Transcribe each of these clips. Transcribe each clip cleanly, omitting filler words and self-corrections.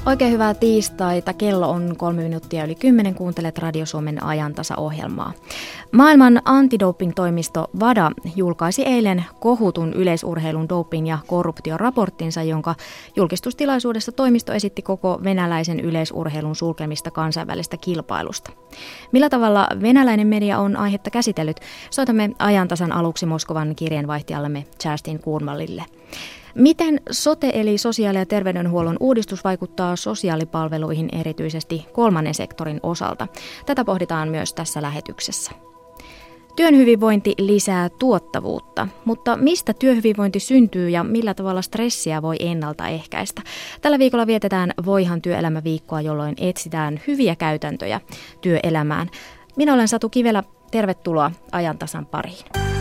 Oikein hyvää tiistaita. Kello on 3 minuuttia yli 10. Kuuntelet Radio Suomen ajantasaohjelmaa. Maailman antidoping-toimisto WADA julkaisi eilen kohutun yleisurheilun doping- ja korruptioraporttinsa, jonka julkistustilaisuudessa toimisto esitti koko venäläisen yleisurheilun sulkemista kansainvälistä kilpailusta. Millä tavalla venäläinen media on aihetta käsitellyt? Soitamme ajantasan aluksi Moskovan kirjeenvaihtajallemme Kerstin Kruunvallille. Miten sote eli sosiaali- ja terveydenhuollon uudistus vaikuttaa sosiaalipalveluihin erityisesti kolmannen sektorin osalta? Tätä pohditaan myös tässä lähetyksessä. Työn hyvinvointi lisää tuottavuutta, mutta mistä työhyvinvointi syntyy ja millä tavalla stressiä voi ennaltaehkäistä? Tällä viikolla vietetään Voihan työelämäviikkoa, jolloin etsitään hyviä käytäntöjä työelämään. Minä olen Satu Kivelä, tervetuloa ajantasan pariin.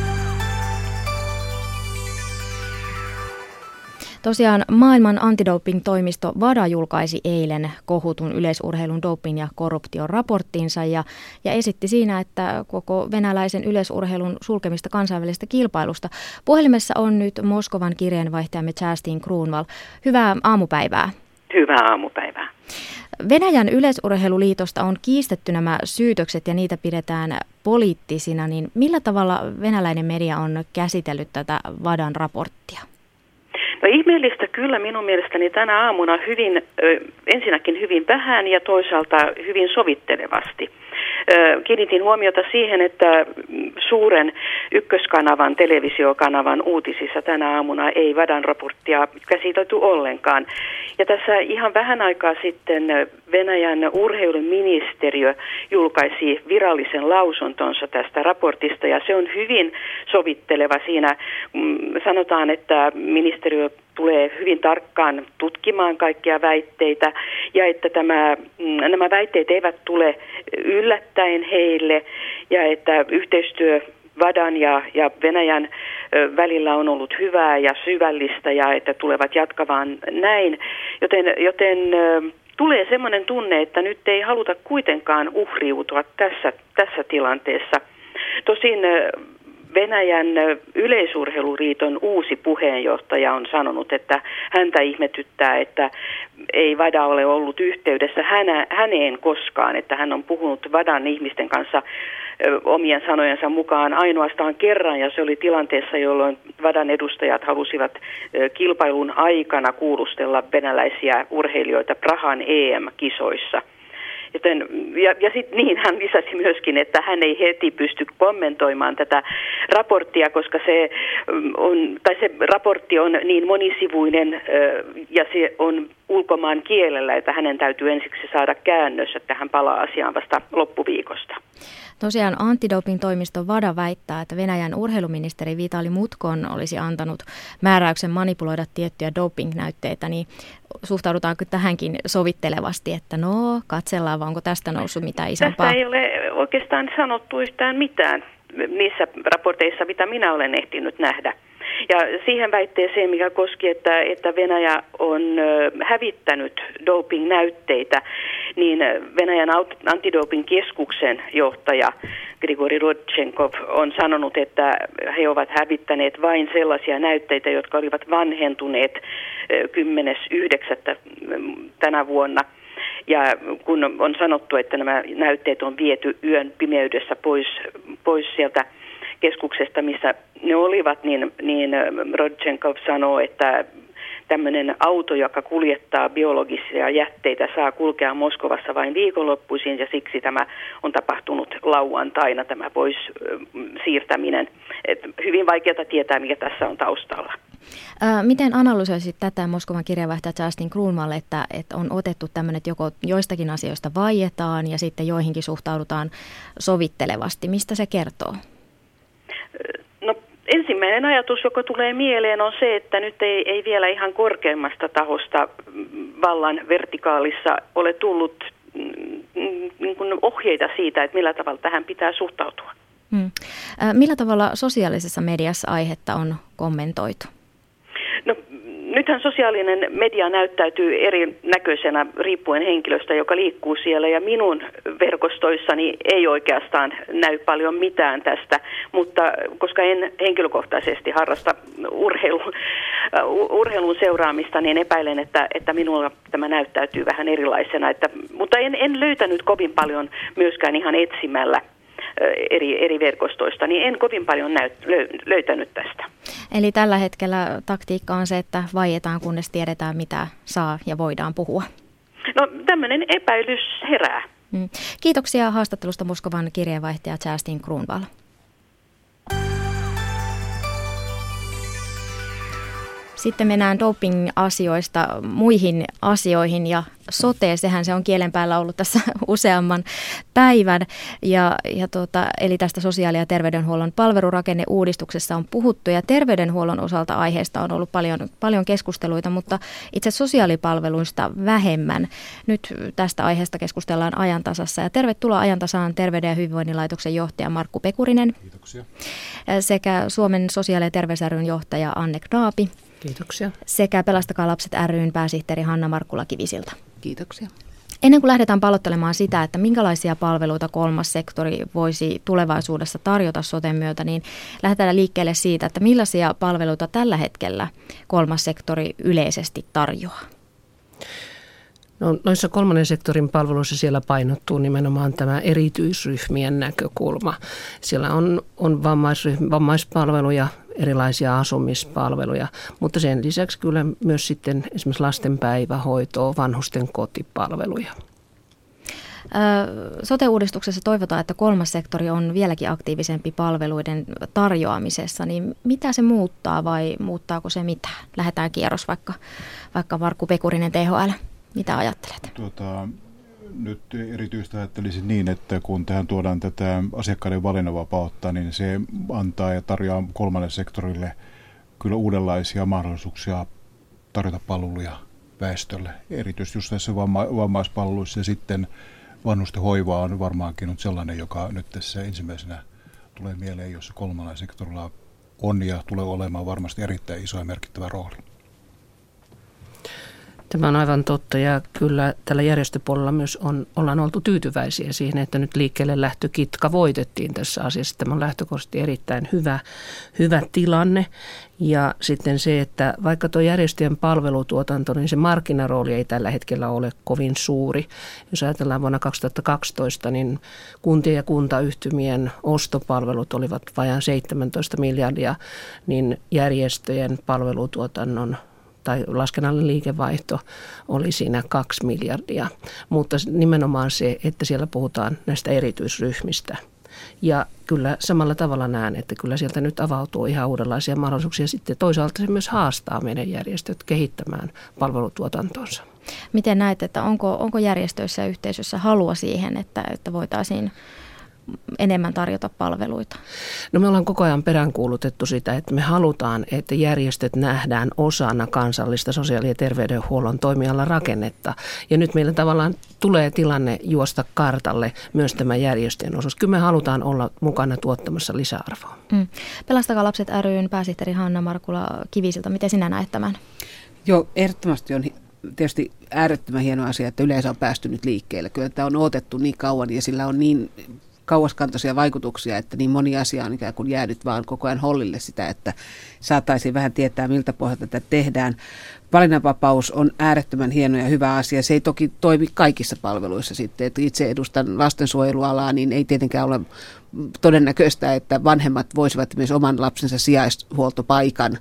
Tosiaan maailman antidoping-toimisto WADA julkaisi eilen kohutun yleisurheilun doping- ja korruptioraporttinsa ja esitti siinä, että koko venäläisen yleisurheilun sulkemista kansainvälisestä kilpailusta. Puhelimessa on nyt Moskovan kirjeenvaihtajamme Kerstin Kruunvall. Hyvää aamupäivää. Hyvää aamupäivää. Venäjän yleisurheiluliitosta on kiistetty nämä syytökset ja niitä pidetään poliittisina, niin millä tavalla venäläinen media on käsitellyt tätä WADAn raporttia? No ihmeellistä kyllä minun mielestäni tänä aamuna ensinnäkin hyvin vähän ja toisaalta hyvin sovittelevasti. Kiinnitin huomiota siihen, että suuren ykköskanavan, televisiokanavan uutisissa tänä aamuna ei WADAn raporttia käsitelty ollenkaan. Ja tässä ihan vähän aikaa sitten Venäjän urheiluministeriö julkaisi virallisen lausuntonsa tästä raportista ja se on hyvin sovitteleva. Siinä sanotaan, että ministeriö tulee hyvin tarkkaan tutkimaan kaikkia väitteitä ja että nämä väitteet eivät tule yllättäen heille ja että yhteistyö WADAn ja Venäjän välillä on ollut hyvää ja syvällistä ja että tulevat jatkamaan näin, joten tulee semmoinen tunne, että nyt ei haluta kuitenkaan uhriutua tässä tilanteessa. Tosin Venäjän yleisurheiluliiton uusi puheenjohtaja on sanonut, että häntä ihmetyttää, että ei WADA ole ollut yhteydessä häneen koskaan, että hän on puhunut WADAn ihmisten kanssa omien sanojensa mukaan ainoastaan kerran, ja se oli tilanteessa, jolloin WADAn edustajat halusivat kilpailun aikana kuulustella venäläisiä urheilijoita Prahan EM-kisoissa. Ja sitten niin hän lisäsi myöskin, että hän ei heti pysty kommentoimaan tätä raporttia, koska se raportti on niin monisivuinen ja se on ulkomaan kielellä, että hänen täytyy ensiksi saada käännös, että hän palaa asiaan vasta loppuviikosta. Tosiaan antidoping-toimisto WADA väittää, että Venäjän urheiluministeri Vitali Mutkon olisi antanut määräyksen manipuloida tiettyjä doping-näytteitä, niin suhtaudutaanko tähänkin sovittelevasti, että katsellaan, vai onko tästä noussut mitään isompaa? Tästä ei ole oikeastaan sanottu yhtään mitään niissä raporteissa, mitä minä olen ehtinyt nähdä. Ja siihen väitteeseen, mikä koski, että Venäjä on hävittänyt doping-näytteitä, niin Venäjän antidoping-keskuksen johtaja Grigori Rodchenkov on sanonut, että he ovat hävittäneet vain sellaisia näytteitä, jotka olivat vanhentuneet 10.9. tänä vuonna. Ja kun on sanottu, että nämä näytteet on viety yön pimeydessä pois sieltä keskuksesta, missä ne olivat, niin Rodchenkov sanoo, että tämmöinen auto, joka kuljettaa biologisia jätteitä, saa kulkea Moskovassa vain viikonloppuisin ja siksi tämä on tapahtunut lauantaina, tämä pois siirtäminen. Hyvin vaikeaa tietää, mikä tässä on taustalla. Miten analysoisit tätä Moskovan kirjeenvaihtaja Kerstin Kruunvall, että on otettu tämmöinen, että joistakin asioista vaietaan ja sitten joihinkin suhtaudutaan sovittelevasti? Mistä se kertoo? No, ensimmäinen ajatus, joka tulee mieleen, on se, että nyt ei vielä ihan korkeimmasta tahosta vallan vertikaalissa ole tullut niin kuin ohjeita siitä, että millä tavalla tähän pitää suhtautua. Millä tavalla sosiaalisessa mediassa aihetta on kommentoitu? No, nythän sosiaalinen media näyttäytyy erinäköisenä riippuen henkilöstä, joka liikkuu siellä, ja minun verkostoissani ei oikeastaan näy paljon mitään tästä, mutta koska en henkilökohtaisesti harrasta urheilun seuraamista, niin epäilen, että minulla tämä näyttäytyy vähän erilaisena. Mutta en löytänyt kovin paljon myöskään ihan etsimällä eri verkostoista, niin en kovin paljon löytänyt tästä. Eli tällä hetkellä taktiikka on se, että vaietaan, kunnes tiedetään, mitä saa ja voidaan puhua. No tämmöinen epäilys herää. Kiitoksia haastattelusta Moskovan kirjeenvaihtaja Kerstin Kronvall. Sitten mennään doping-asioista muihin asioihin ja sote, sehän se on kielen päällä ollut tässä useamman päivän. Eli tästä sosiaali- ja terveydenhuollon palvelurakenneuudistuksessa on puhuttu ja terveydenhuollon osalta aiheesta on ollut paljon keskusteluita, mutta itse sosiaalipalveluista vähemmän. Nyt tästä aiheesta keskustellaan Ajantasassa ja tervetuloa Ajantasaan Terveyden ja hyvinvoinnin laitoksen johtaja Markku Pekurinen. Kiitoksia. Sekä Suomen sosiaali- ja terveysryn johtaja Anne Knaapi. Kiitoksia. Sekä Pelastakaa lapset ry:n pääsihteeri Hanna Markkula-Kivisilta. Kiitoksia. Ennen kuin lähdetään pallottelemaan sitä, että minkälaisia palveluita kolmas sektori voisi tulevaisuudessa tarjota soten myötä, niin lähdetään liikkeelle siitä, että millaisia palveluita tällä hetkellä kolmas sektori yleisesti tarjoaa. No, noissa kolmannen sektorin palveluissa siellä painottuu nimenomaan tämä erityisryhmien näkökulma. Siellä on vammaispalveluja, erilaisia asumispalveluja, mutta sen lisäksi kyllä myös sitten esimerkiksi lasten päivähoitoa, vanhusten kotipalveluja. Sote-uudistuksessa toivotaan, että kolmas sektori on vieläkin aktiivisempi palveluiden tarjoamisessa, niin mitä se muuttaa vai muuttaako se mitään? Lähdetään kierros vaikka Markku Pekurinen THL. Mitä ajattelet? Nyt erityisesti ajattelisin niin, että kun tähän tuodaan tätä asiakkaiden valinnanvapautta, niin se antaa ja tarjoaa kolmannelle sektorille kyllä uudenlaisia mahdollisuuksia tarjota palveluja väestölle. Erityisesti just tässä vammaispalveluissa ja sitten vanhusten hoiva on varmaankin sellainen, joka nyt tässä ensimmäisenä tulee mieleen, jossa kolmannella sektorilla on ja tulee olemaan varmasti erittäin iso ja merkittävä rooli. Tämä on aivan totta ja kyllä tällä järjestöpuolella myös ollaan oltu tyytyväisiä siihen, että nyt liikkeelle lähtökitka voitettiin tässä asiassa. Tämä on lähtökohtaisesti erittäin hyvä tilanne ja sitten se, että vaikka tuo järjestöjen palvelutuotanto, niin se markkinarooli ei tällä hetkellä ole kovin suuri. Jos ajatellaan vuonna 2012, niin kuntien ja kuntayhtymien ostopalvelut olivat vajaan 17 miljardia, niin järjestöjen palvelutuotannon tai laskennallinen liikevaihto oli siinä 2 miljardia, mutta nimenomaan se, että siellä puhutaan näistä erityisryhmistä. Ja kyllä samalla tavalla näen, että kyllä sieltä nyt avautuu ihan uudenlaisia mahdollisuuksia. Sitten toisaalta se myös haastaa meidän järjestöt kehittämään palvelutuotantonsa. Miten näet, että onko järjestöissä ja yhteisössä halua siihen, että voitaisiin enemmän tarjota palveluita? No me ollaan koko ajan peräänkuulutettu sitä, että me halutaan, että järjestöt nähdään osana kansallista sosiaali- ja terveydenhuollon toimialan rakennetta. Ja nyt meillä tavallaan tulee tilanne juosta kartalle myös tämä järjestöjen osuus. Kyllä me halutaan olla mukana tuottamassa lisäarvoa. Pelastakaa lapset ry:n pääsihteeri Hanna Markkula-Kivisilta. Miten sinä näet tämän? Joo, ehdottomasti on tietysti äärettömän hieno asia, että yleensä on päästy nyt liikkeelle. Kyllä tämä on odotettu niin kauan ja sillä on niin kauaskantoisia vaikutuksia, että niin moni asia on ikään kuin jäänyt vaan koko ajan hollille sitä, että saataisiin vähän tietää, miltä pohjalta tätä tehdään. Valinnanvapaus on äärettömän hieno ja hyvä asia. Se ei toki toimi kaikissa palveluissa sitten. Että itse edustan lastensuojelualaa, niin ei tietenkään ole todennäköistä, että vanhemmat voisivat myös oman lapsensa sijaishuoltopaikan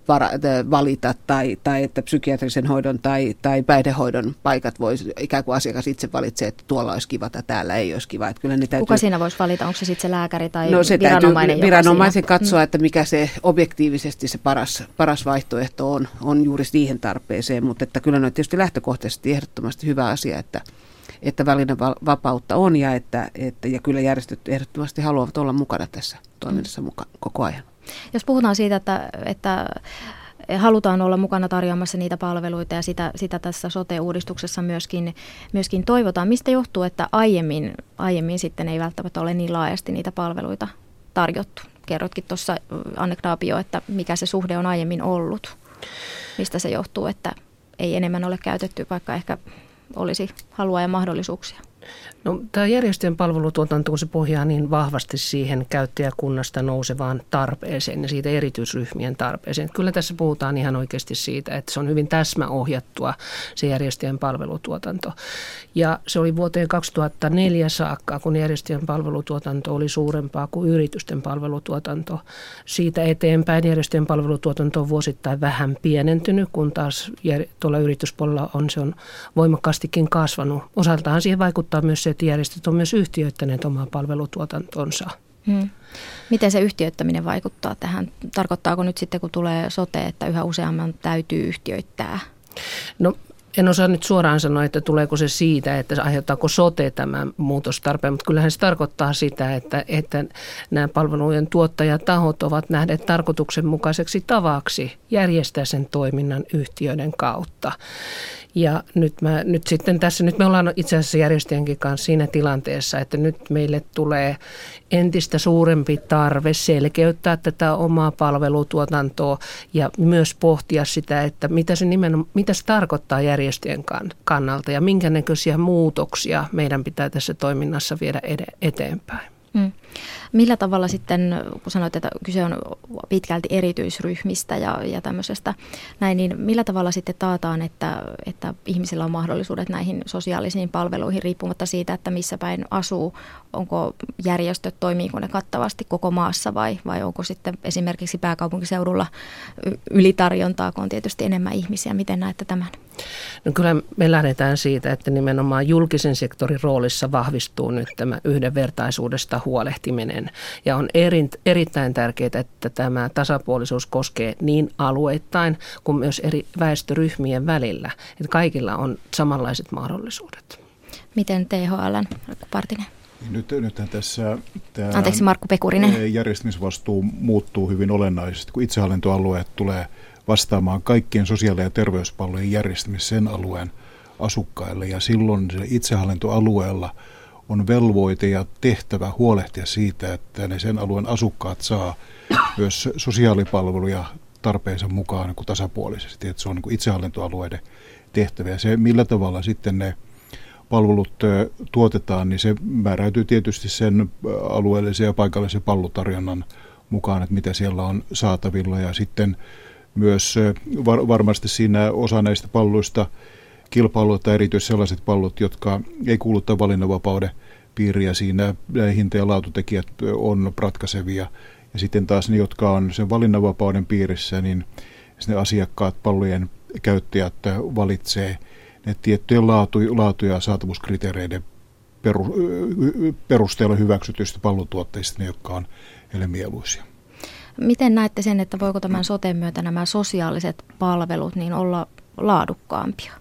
valita tai että psykiatrisen hoidon tai päihdehoidon paikat voisi ikään kuin asiakas itse valitsee, että tuolla olisi kiva tai täällä ei olisi kiva. Että kyllä ne täytyy, kuka siinä voisi valita? Onko se sitten se lääkäri tai se viranomainen? Viranomaisen katsoa, että mikä se objektiivisesti se paras vaihtoehto on juuri siihen tarpeeseen, mutta että kyllä on tietysti lähtökohtaisesti ehdottomasti hyvä asia, että valinnanvapautta on ja kyllä järjestöt ehdottomasti haluavat olla mukana tässä toiminnassa koko ajan. Jos puhutaan siitä, että halutaan olla mukana tarjoamassa niitä palveluita ja sitä tässä sote-uudistuksessa myöskin toivotaan. Mistä johtuu, että aiemmin sitten ei välttämättä ole niin laajasti niitä palveluita tarjottu? Kerrotkin tuossa, Anne Knaapio, että mikä se suhde on aiemmin ollut. Mistä se johtuu, että ei enemmän ole käytetty, vaikka ehkä olisi halua ja mahdollisuuksia? No, tämä järjestöjen palvelutuotanto, kun se pohjaa niin vahvasti siihen käyttäjäkunnasta nousevaan tarpeeseen ja siitä erityisryhmien tarpeeseen. Kyllä tässä puhutaan ihan oikeasti siitä, että se on hyvin täsmäohjattua se järjestöjen palvelutuotanto. Ja se oli vuoteen 2004 saakka, kun järjestöjen palvelutuotanto oli suurempaa kuin yritysten palvelutuotanto. Siitä eteenpäin järjestöjen palvelutuotanto on vuosittain vähän pienentynyt, kun taas tuolla yrityspuolella se on voimakkaastikin kasvanut. Osaltaan siihen vaikuttaa myös se, että järjestöt on myös yhtiöittäneet omaa palvelutuotantonsa. Miten se yhtiöittäminen vaikuttaa tähän? Tarkoittaako nyt sitten, kun tulee sote, että yhä useamman täytyy yhtiöittää? No, en osaa nyt suoraan sanoa, että tuleeko se siitä, että aiheuttaako sote tämän muutostarpeen, mutta kyllähän se tarkoittaa sitä, että nämä palvelujen tuottajatahot ovat nähneet tarkoituksenmukaiseksi tavaksi järjestää sen toiminnan yhtiöiden kautta. Ja nyt me ollaan itse asiassa järjestöjenkin kanssa siinä tilanteessa, että nyt meille tulee entistä suurempi tarve selkeyttää tätä omaa palvelutuotantoa ja myös pohtia sitä, että mitä se tarkoittaa järjestöjen kannalta ja minkä näköisiä muutoksia meidän pitää tässä toiminnassa viedä eteenpäin. Millä tavalla sitten, kun sanoit, että kyse on pitkälti erityisryhmistä ja tämmöisestä näin, niin millä tavalla sitten taataan, että ihmisillä on mahdollisuudet näihin sosiaalisiin palveluihin riippumatta siitä, että missä päin asuu? Onko järjestöt, toimiiko ne kattavasti koko maassa vai onko sitten esimerkiksi pääkaupunkiseudulla ylitarjontaa, kun on tietysti enemmän ihmisiä? Miten näette tämän? No kyllä me lähdetään siitä, että nimenomaan julkisen sektorin roolissa vahvistuu nyt tämä yhdenvertaisuudesta huolehtiminen. Ja on erittäin tärkeää, että tämä tasapuolisuus koskee niin alueittain kuin myös eri väestöryhmien välillä. Että kaikilla on samanlaiset mahdollisuudet. Miten THL:n Partinen? Nythän tässä Markku Pekurinen. Järjestämisvastuu muuttuu hyvin olennaisesti, kun itsehallintoalueet tulee vastaamaan kaikkien sosiaali- ja terveyspalvelujen järjestämistä sen alueen asukkaille. Ja silloin se itsehallintoalueella on velvoite ja tehtävä huolehtia siitä, että ne sen alueen asukkaat saa myös sosiaalipalveluja tarpeensa mukaan niin kuin tasapuolisesti. Että se on niin kuin itsehallintoalueiden tehtävä. Ja se, millä tavalla sitten ne palvelut tuotetaan, niin se määräytyy tietysti sen alueellisen ja paikallisen palvelutarjonnan mukaan, että mitä siellä on saatavilla. Ja sitten myös varmasti siinä osa näistä palveluista kilpailuita, erityisesti sellaiset palvelut, jotka ei kuulu tämän valinnanvapauden piiriä. Siinä hinta- ja laatutekijät on ratkaisevia. Ja sitten taas ne, jotka on sen valinnanvapauden piirissä, niin ne asiakkaat, palvelujen käyttäjät valitsee ne tiettyjen laatu- ja saatavuuskriteereiden perusteella hyväksytyistä palvelutuotteista, ne, jotka on heille mieluisia. Miten näette sen, että voiko tämän soten myötä nämä sosiaaliset palvelut niin olla laadukkaampia?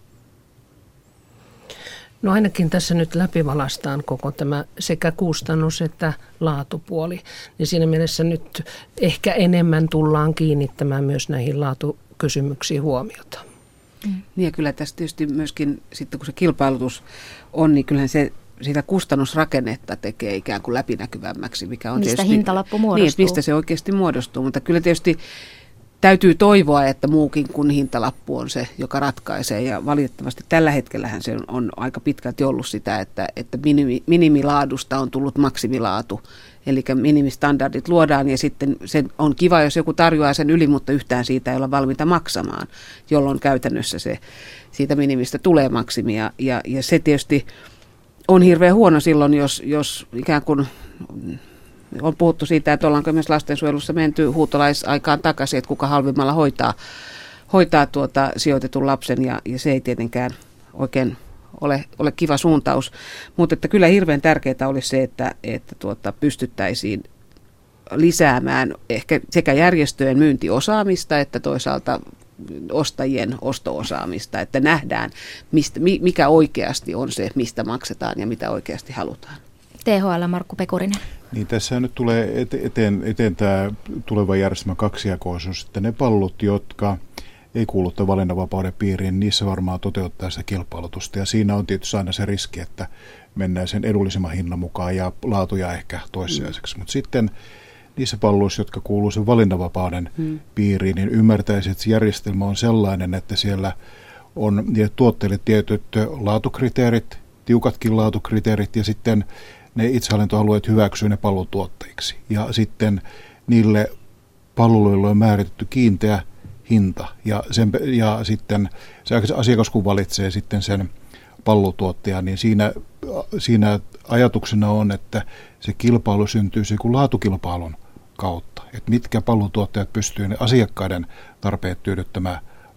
No ainakin tässä nyt läpivalastaan koko tämä sekä kustannus- että laatupuoli. Ja siinä mielessä nyt ehkä enemmän tullaan kiinnittämään myös näihin laatukysymyksiin huomiota. Niin ja kyllä tässä tietysti myöskin sitten kun se kilpailutus on, niin kyllähän se sitä kustannusrakennetta tekee ikään kuin läpinäkyvämmäksi. Mikä on mistä tietysti, hintalappu muodostuu. Niin, mistä se oikeasti muodostuu, mutta kyllä tietysti täytyy toivoa, että muukin kuin hintalappu on se, joka ratkaisee. Ja valitettavasti tällä hetkellähän se on aika pitkälti ollut sitä, että minimilaadusta on tullut maksimilaatu. Eli minimistandardit luodaan ja sitten se on kiva, jos joku tarjoaa sen yli, mutta yhtään siitä ei olla valmiita maksamaan, jolloin käytännössä se siitä minimistä tulee maksimia. Ja se tietysti on hirveän huono silloin, jos ikään kuin on puhuttu siitä, että ollaanko myös lastensuojelussa menty huutolaisaikaan takaisin, että kuka halvimmalla hoitaa sijoitetun lapsen ja se ei tietenkään oikein ole kiva suuntaus. Mutta että kyllä hirveän tärkeää olisi se, että pystyttäisiin lisäämään ehkä sekä järjestöjen myyntiosaamista että toisaalta ostajien osto-osaamista, että nähdään, mikä oikeasti on se, mistä maksetaan ja mitä oikeasti halutaan. THL Markku Pekurinen. Niin tässä nyt tulee eteen tämä tuleva järjestelmä kaksijakoisuus, että ne palvelut, jotka ei kuulu tämän valinnanvapauden piiriin, niissä varmaan toteuttaa sitä kilpailutusta. Ja siinä on tietysti aina se riski, että mennään sen edullisemman hinnan mukaan ja laatuja ehkä toissijaiseksi. Mutta sitten niissä palveluissa, jotka kuuluu sen valinnanvapauden piiriin, niin ymmärtäisi, että se järjestelmä on sellainen, että siellä on tuotteille tietyt laatukriteerit, tiukatkin laatukriteerit ja sitten ne itsehallintoalueet hyväksyy ne palvelutuottajiksi. Ja sitten niille palveluille on määritetty kiinteä hinta ja sitten se asiakas kun valitsee sitten sen palvelutuottajan, niin siinä ajatuksena on, että se kilpailu syntyy laatukilpailun kautta. Että mitkä palvelutuottajat pystyvät ne asiakkaiden tarpeet tyydyttämään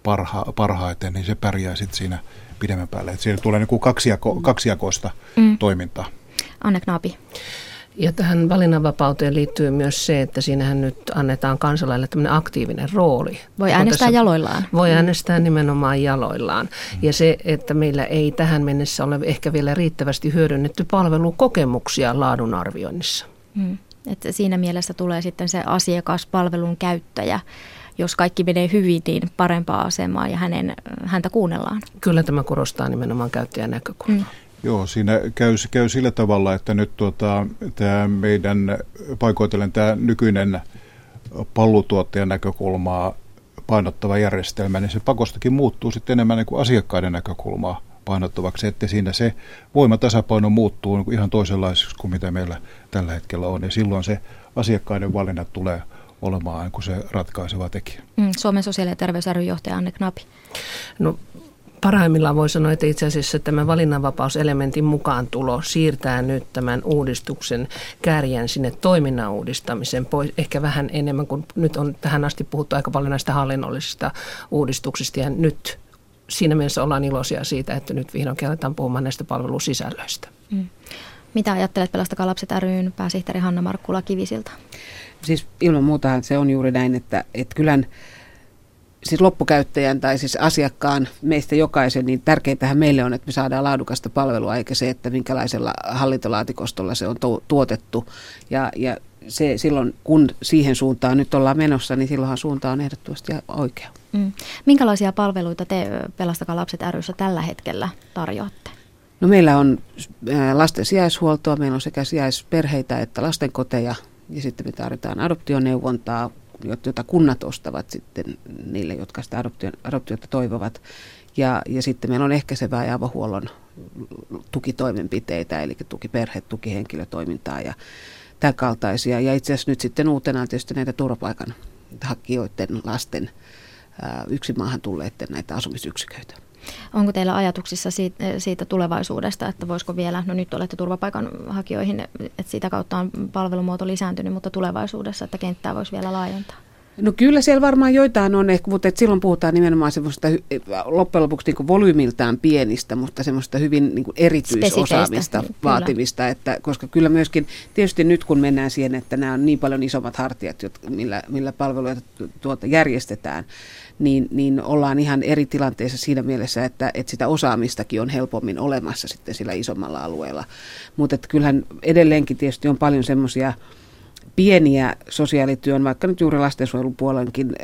parhaiten, niin se pärjää sitten siinä pidemmän päälle. Että siellä tulee niin kaksijakoista toimintaa. Anne Knapi. Ja tähän valinnanvapauteen liittyy myös se, että siinähän nyt annetaan kansalaille tämmöinen aktiivinen rooli. Voi äänestää jaloillaan. Voi äänestää nimenomaan jaloillaan. Ja se, että meillä ei tähän mennessä ole ehkä vielä riittävästi hyödynnetty palvelukokemuksia laadunarvioinnissa. Että siinä mielessä tulee sitten se asiakaspalvelun käyttäjä, jos kaikki menee hyvin, niin parempaa asemaa ja häntä kuunnellaan. Kyllä tämä korostaa nimenomaan käyttäjän näkökulmaa. Joo, siinä käy sillä tavalla, että nyt tämä meidän paikoitellen tämä nykyinen palvelutuottajan näkökulmaa painottava järjestelmä, niin se pakostakin muuttuu sitten enemmän niin kuin asiakkaiden näkökulmaa painottavaksi, että siinä se voimatasapaino muuttuu niin kuin ihan toisenlaiseksi kuin mitä meillä tällä hetkellä on, ja silloin se asiakkaiden valinnat tulee olemaan niin kuin se ratkaiseva tekijä. Suomen sosiaali- ja terveysry:n johtaja Anne Knapi. No, parhaimmillaan voi sanoa, että itse asiassa tämä valinnanvapauselementin mukaan tulo siirtää nyt tämän uudistuksen kärjen sinne toiminnan uudistamisen pois. Ehkä vähän enemmän kuin nyt on tähän asti puhuttu aika paljon näistä hallinnollisista uudistuksista ja nyt siinä mielessä ollaan iloisia siitä, että nyt vihdoinkin aletaan puhumaan näistä palvelusisällöistä. Mitä ajattelet Pelastakaa lapset ry:n pääsihteeri Hanna Markkula-Kivisilta? Siis ilman muuta se on juuri näin, että kyllähän siis loppukäyttäjän tai siis asiakkaan meistä jokaisen, niin tärkeintähän meille on, että me saadaan laadukasta palvelua, eikä se, että minkälaisella hallintolaatikostolla se on tuotettu. Ja se silloin, kun siihen suuntaan nyt ollaan menossa, niin silloinhan suunta on ehdottomasti oikea. Minkälaisia palveluita te Pelastakaa lapset ry:ssä tällä hetkellä tarjoatte? No meillä on lasten sijaishuoltoa, meillä on sekä sijaisperheitä että lastenkoteja, ja sitten me tarvitaan adoptioneuvontaa, jota kunnat ostavat sitten niille, jotka sitä adoptiota toivovat. Ja sitten meillä on ehkäisevää ja avohuollon tukitoimenpiteitä, eli tukiperhe, tukihenkilötoimintaa ja tämän kaltaisia. Ja itse asiassa nyt sitten uutena on tietysti näitä turvapaikanhakijoiden lasten yksin maahan tulleiden näitä asumisyksiköitä. Onko teillä ajatuksissa siitä tulevaisuudesta, että voisiko vielä, no nyt olette turvapaikanhakijoihin, että sitä kautta on palvelumuoto lisääntynyt, mutta tulevaisuudessa, että kenttää voisi vielä laajentaa? No kyllä siellä varmaan joitain on, mutta silloin puhutaan nimenomaan semmoista loppujen lopuksi niin kuin volyymiltään pienistä, mutta semmoista hyvin niin kuin erityisosaamista vaativista, että, koska kyllä myöskin tietysti nyt kun mennään siihen, että nämä on niin paljon isommat hartiat, millä palveluja järjestetään, niin ollaan ihan eri tilanteessa siinä mielessä, että sitä osaamistakin on helpommin olemassa sitten sillä isommalla alueella. Mutta kyllähän edelleenkin tietysti on paljon semmoisia pieniä sosiaalityön, vaikka nyt juuri lastensuojelun puolenkin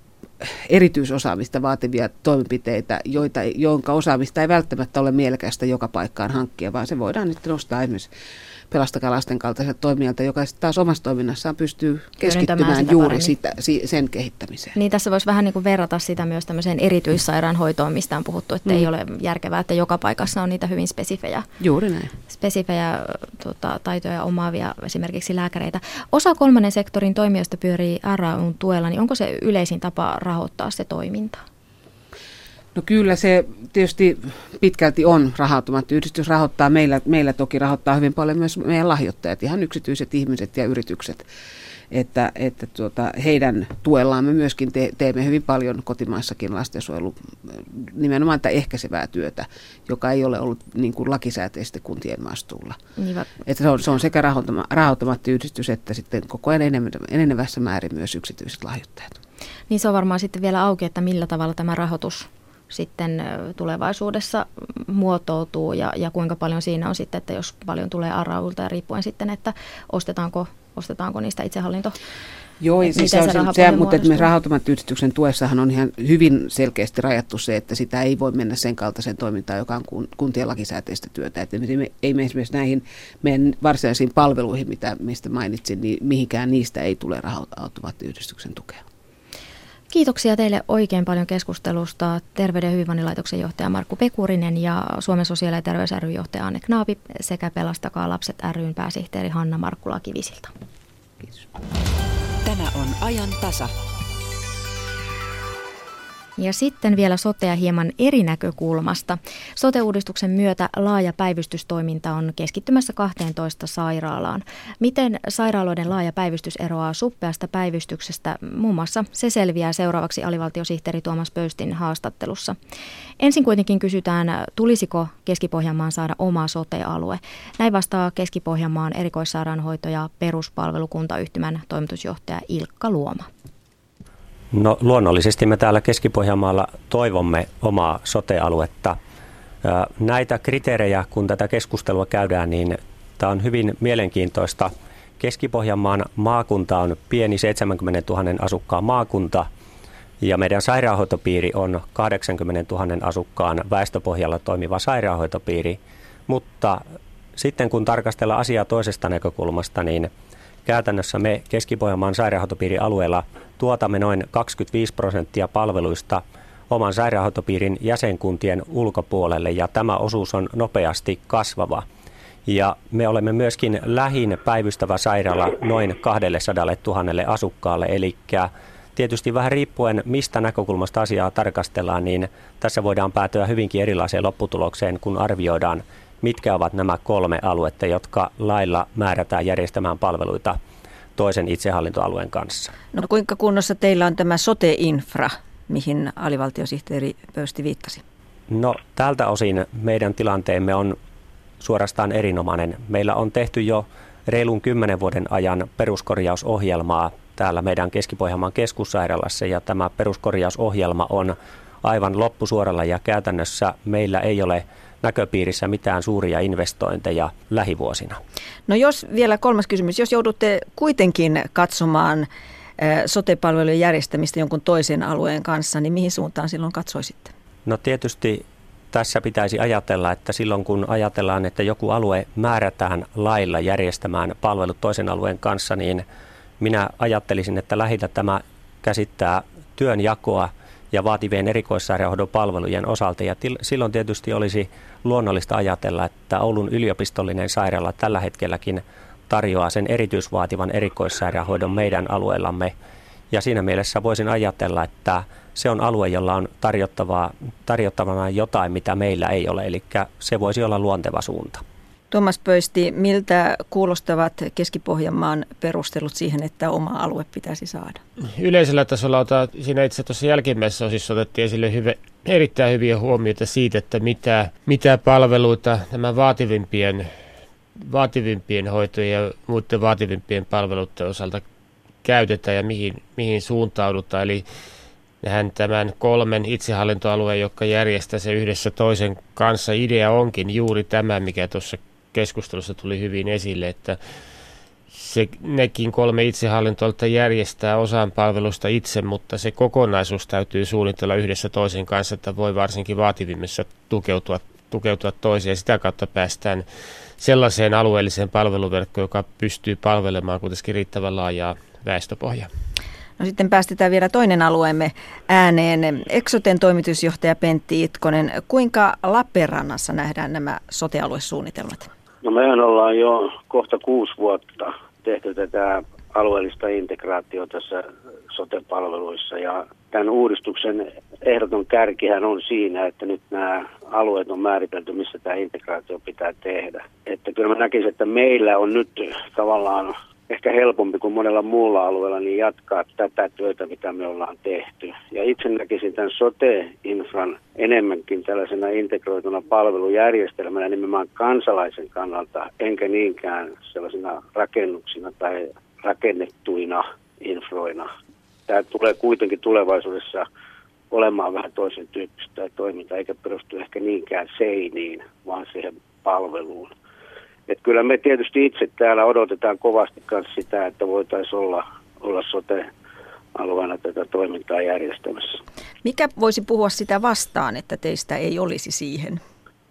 erityisosaamista vaativia toimenpiteitä, jonka osaamista ei välttämättä ole mielekästä joka paikkaan hankkia, vaan se voidaan nyt nostaa esimerkiksi Pelastakaa lasten kaltaiselta toimijalta, joka taas omassa toiminnassaan pystyy keskittymään juuri sen kehittämiseen. Niin tässä voisi vähän niin kuin verrata sitä myös tämmöiseen erityissairaanhoitoon, mistä on puhuttu, että ei ole järkevää, että joka paikassa on niitä hyvin juuri näin. Spesifejä taitoja omaavia esimerkiksi lääkäreitä. Osa kolmannen sektorin toimijoista pyörii RAYn tuella, niin onko se yleisin tapa rahoittaa se toiminta? No kyllä se tietysti pitkälti on raha-automaattiyhdistys rahoittaa. Meillä toki rahoittaa hyvin paljon myös meidän lahjoittajat, ihan yksityiset ihmiset ja yritykset. Että heidän tuellaan me myöskin teemme hyvin paljon kotimaissakin lastensuojelu, nimenomaan tätä ehkäisevää työtä, joka ei ole ollut niin kuin lakisääteisesti kuntien vastuulla. Että se on sekä raha-automaattiyhdistys että sitten koko ajan enenevässä määrin myös yksityiset lahjoittajat. Niin se on varmaan sitten vielä auki, että millä tavalla tämä rahoitus sitten tulevaisuudessa muotoutuu ja kuinka paljon siinä on sitten, että jos paljon tulee RAYlta ja riippuen sitten, että ostetaanko niistä itsehallinto. Joo, ja siis mutta me raha-automaattiyhdistyksen tuessahan on ihan hyvin selkeästi rajattu se, että sitä ei voi mennä sen kaltaisen toimintaan, joka on kuntien lakisääteistä työtä. Että ei me esimerkiksi näihin meidän varsinaisiin palveluihin, mistä mainitsin, niin mihinkään niistä ei tule raha-automaattiyhdistyksen tukea. Kiitoksia teille oikein paljon keskustelusta. Terveyden ja hyvinvoinnin laitoksen johtaja Markku Pekurinen ja Suomen sosiaali- ja terveys ry johtaja Anne Knaapi sekä Pelastakaa lapset ry:n pääsihteeri Hanna Markkula-Kivisilta. Kiitos. Tämä on ajan tasa. Ja sitten vielä sotea hieman eri näkökulmasta. Sote-uudistuksen myötä laaja päivystystoiminta on keskittymässä 12 sairaalaan. Miten sairaaloiden laaja päivystys eroaa suppeasta päivystyksestä? Muun muassa se selviää seuraavaksi alivaltiosihteeri Tuomas Pöystin haastattelussa. Ensin kuitenkin kysytään, tulisiko Keski-Pohjanmaan saada oma sote-alue. Näin vastaa Keski-Pohjanmaan erikoissairaanhoito- ja peruspalvelukuntayhtymän toimitusjohtaja Ilkka Luoma. No luonnollisesti me täällä Keski-Pohjanmaalla toivomme omaa sote-aluetta. Näitä kriteerejä, kun tätä keskustelua käydään, niin tämä on hyvin mielenkiintoista. Keski-Pohjanmaan maakunta on pieni 70 000 asukkaan maakunta ja meidän sairaanhoitopiiri on 80 000 asukkaan väestöpohjalla toimiva sairaanhoitopiiri. Mutta sitten kun tarkastellaan asiaa toisesta näkökulmasta, niin käytännössä me Keski-Pohjanmaan sairaanhoitopiirin alueella tuotamme noin 25% palveluista oman sairaanhoitopiirin jäsenkuntien ulkopuolelle ja tämä osuus on nopeasti kasvava. Ja me olemme myöskin lähin päivystävä sairaala noin 200 000 asukkaalle, eli tietysti vähän riippuen mistä näkökulmasta asiaa tarkastellaan, niin tässä voidaan päätyä hyvinkin erilaiseen lopputulokseen, kun arvioidaan mitkä ovat nämä 3 aluetta, jotka lailla määrätään järjestämään palveluita toisen itsehallintoalueen kanssa. No kuinka kunnossa teillä on tämä sote-infra, mihin alivaltiosihteeri Pöysti viittasi? No tältä osin meidän tilanteemme on suorastaan erinomainen. Meillä on tehty jo reilun 10 vuoden ajan peruskorjausohjelmaa täällä meidän Keski-Pohjanmaan keskussairaalassa ja tämä peruskorjausohjelma on aivan loppusuoralla ja käytännössä meillä ei ole näköpiirissä mitään suuria investointeja lähivuosina. No jos vielä 3. kysymys, jos joudutte kuitenkin katsomaan sote-palvelujen järjestämistä jonkun toisen alueen kanssa, niin mihin suuntaan silloin katsoisitte? No tietysti tässä pitäisi ajatella, että silloin kun ajatellaan, että joku alue määrätään lailla järjestämään palvelut toisen alueen kanssa, niin minä ajattelisin, että lähinnä tämä käsittää työnjakoa ja vaativien erikoissairaanhoidon palvelujen osalta. Ja silloin tietysti olisi luonnollista ajatella, että Oulun yliopistollinen sairaala tällä hetkelläkin tarjoaa sen erityisvaativan erikoissairaanhoidon meidän alueellamme. Ja siinä mielessä voisin ajatella, että se on alue, jolla on tarjottavana jotain, mitä meillä ei ole. Eli se voisi olla luonteva suunta. Tuomas Pöysti, miltä kuulostavat Keski-Pohjanmaan perustelut siihen, että oma alue pitäisi saada? Yleisellä tasolla siinä itse tuossa jälkimmäisessä osissa otettiin esille erittäin hyviä huomioita siitä, että mitä palveluita nämä vaativimpien hoitojen ja muiden vaativimpien palveluiden osalta käytetään ja mihin suuntaudutaan. Eli nehän tämän 3 itsehallintoalueen, jotka järjestää se yhdessä toisen kanssa, idea onkin juuri tämä, mikä tuossa keskustelussa tuli hyvin esille, että nekin 3 itsehallintoaluetta järjestää osan palvelusta itse, mutta se kokonaisuus täytyy suunnitella yhdessä toisen kanssa, että voi varsinkin vaativimmissa tukeutua toiseen ja sitä kautta päästään sellaiseen alueelliseen palveluverkkoon, joka pystyy palvelemaan kuitenkin riittävän laajaa väestöpohjaa. No sitten päästetään vielä toinen alueemme ääneen. Eksoten toimitusjohtaja Pentti Itkonen, kuinka Lappeenrannassa nähdään nämä sote-aluesuunnitelmat? No mehän ollaan jo kohta 6 vuotta tehty tätä alueellista integraatiota tässä sote-palveluissa ja tämän uudistuksen ehdoton kärkihän on siinä, että nyt nämä alueet on määritelty, missä tämä integraatio pitää tehdä. Että kyllä mä näkisin, että meillä on nyt tavallaan ehkä helpompi kuin monella muulla alueella niin jatkaa tätä työtä, mitä me ollaan tehty. Ja itse näkisin tämän sote-infran enemmänkin tällaisena integroituna palvelujärjestelmänä nimenomaan kansalaisen kannalta, enkä niinkään sellaisina rakennuksina tai rakennettuina infroina. Tämä tulee kuitenkin tulevaisuudessa olemaan vähän toisen tyyppistä toimintaa, eikä perustu ehkä niinkään seiniin, vaan siihen palveluun. Että kyllä me tietysti itse täällä odotetaan kovasti myös sitä, että voitaisiin olla sote-alueena tätä toimintaa järjestämässä. Mikä voisi puhua sitä vastaan, että teistä ei olisi siihen?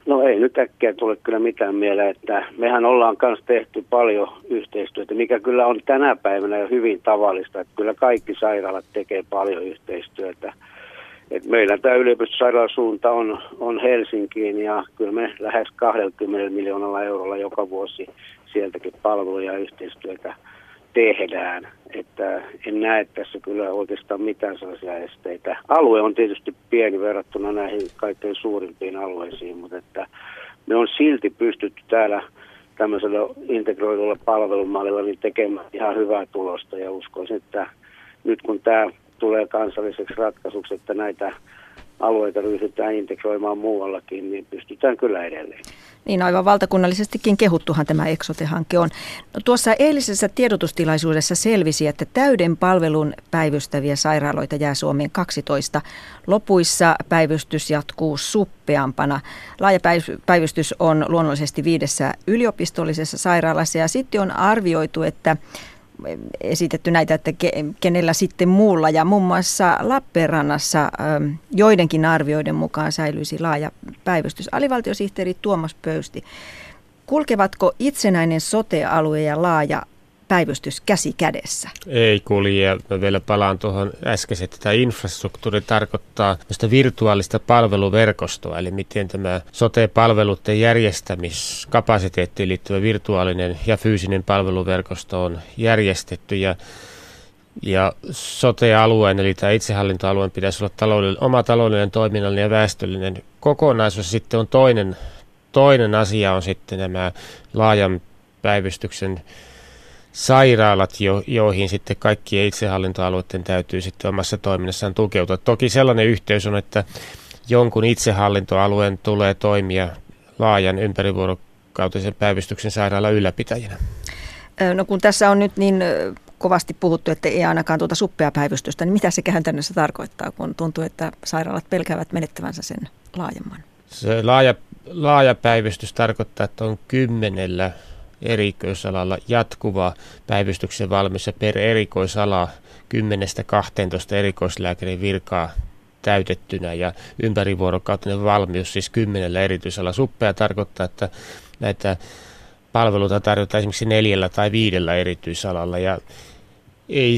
No ei nyt äkkiä tule kyllä mitään mieleen, että mehän ollaan kanssa tehty paljon yhteistyötä, mikä kyllä on tänä päivänä jo hyvin tavallista, että kyllä kaikki sairaalat tekee paljon yhteistyötä. Et meillä tämä yliopistosairaalasuunta on Helsinkiin ja kyllä me lähes 20 miljoonalla eurolla joka vuosi sieltäkin palveluja ja yhteistyötä tehdään. Että en näe tässä kyllä oikeastaan mitään sellaisia esteitä. Alue on tietysti pieni verrattuna näihin kaikkein suurimpiin alueisiin, mutta että me on silti pystytty täällä tämmöisellä integroidulla palvelumallilla niin tekemään ihan hyvää tulosta ja uskoisin, että nyt kun tämä tulee kansalliseksi ratkaisuksi, että näitä alueita ryhdytään integroimaan muuallakin, niin pystytään kyllä edelleen. Niin aivan valtakunnallisestikin kehuttuhan tämä Exote-hanke on. No, tuossa eilisessä tiedotustilaisuudessa selvisi, että täyden palvelun päivystäviä sairaaloita jää Suomeen 12. Lopuissa päivystys jatkuu suppeampana. Laaja päivystys on luonnollisesti 5 yliopistollisessa sairaalassa ja sitten on arvioitu, että esitetty näitä, että kenellä sitten muulla ja muun muassa Lappeenrannassa joidenkin arvioiden mukaan säilyisi laaja päivystys. Alivaltiosihteeri Tuomas Pöysti, kulkevatko itsenäinen sote-alue ja laaja päivystys käsi kädessä? Ei kulje, ja mä vielä palaan tuohon äskeiseen, että tämä infrastruktuuri tarkoittaa virtuaalista palveluverkostoa, eli miten tämä sote-palveluiden järjestämiskapasiteettiin liittyvä virtuaalinen ja fyysinen palveluverkosto on järjestetty, ja sote-alueen, eli tämä itsehallintoalueen pitäisi olla oma taloudellinen, toiminnallinen ja väestöllinen kokonaisuus. Sitten on toinen asia on sitten nämä laajan päivystyksen sairaalat, joihin sitten kaikkien itsehallintoalueiden täytyy sitten omassa toiminnassaan tukeutua. Toki sellainen yhteys on, että jonkun itsehallintoalueen tulee toimia laajan ympärivuorokautisen päivystyksen sairaalan ylläpitäjänä. No kun tässä on nyt niin kovasti puhuttu, että ei ainakaan tuota suppea päivystystä, niin mitä se käytännössä tarkoittaa, kun tuntuu, että sairaalat pelkäävät menettävänsä sen laajemman? Se laaja päivystys tarkoittaa, että on 10 erikoisalalla jatkuva päivystyksen valmis ja per erikoisala 10-12 erikoislääkärin virkaa täytettynä ja ympärivuorokautinen valmius siis 10 erityisalalla. Suppea tarkoittaa, että näitä palveluita tarjotaan esimerkiksi 4 tai 5 erityisalalla ja ei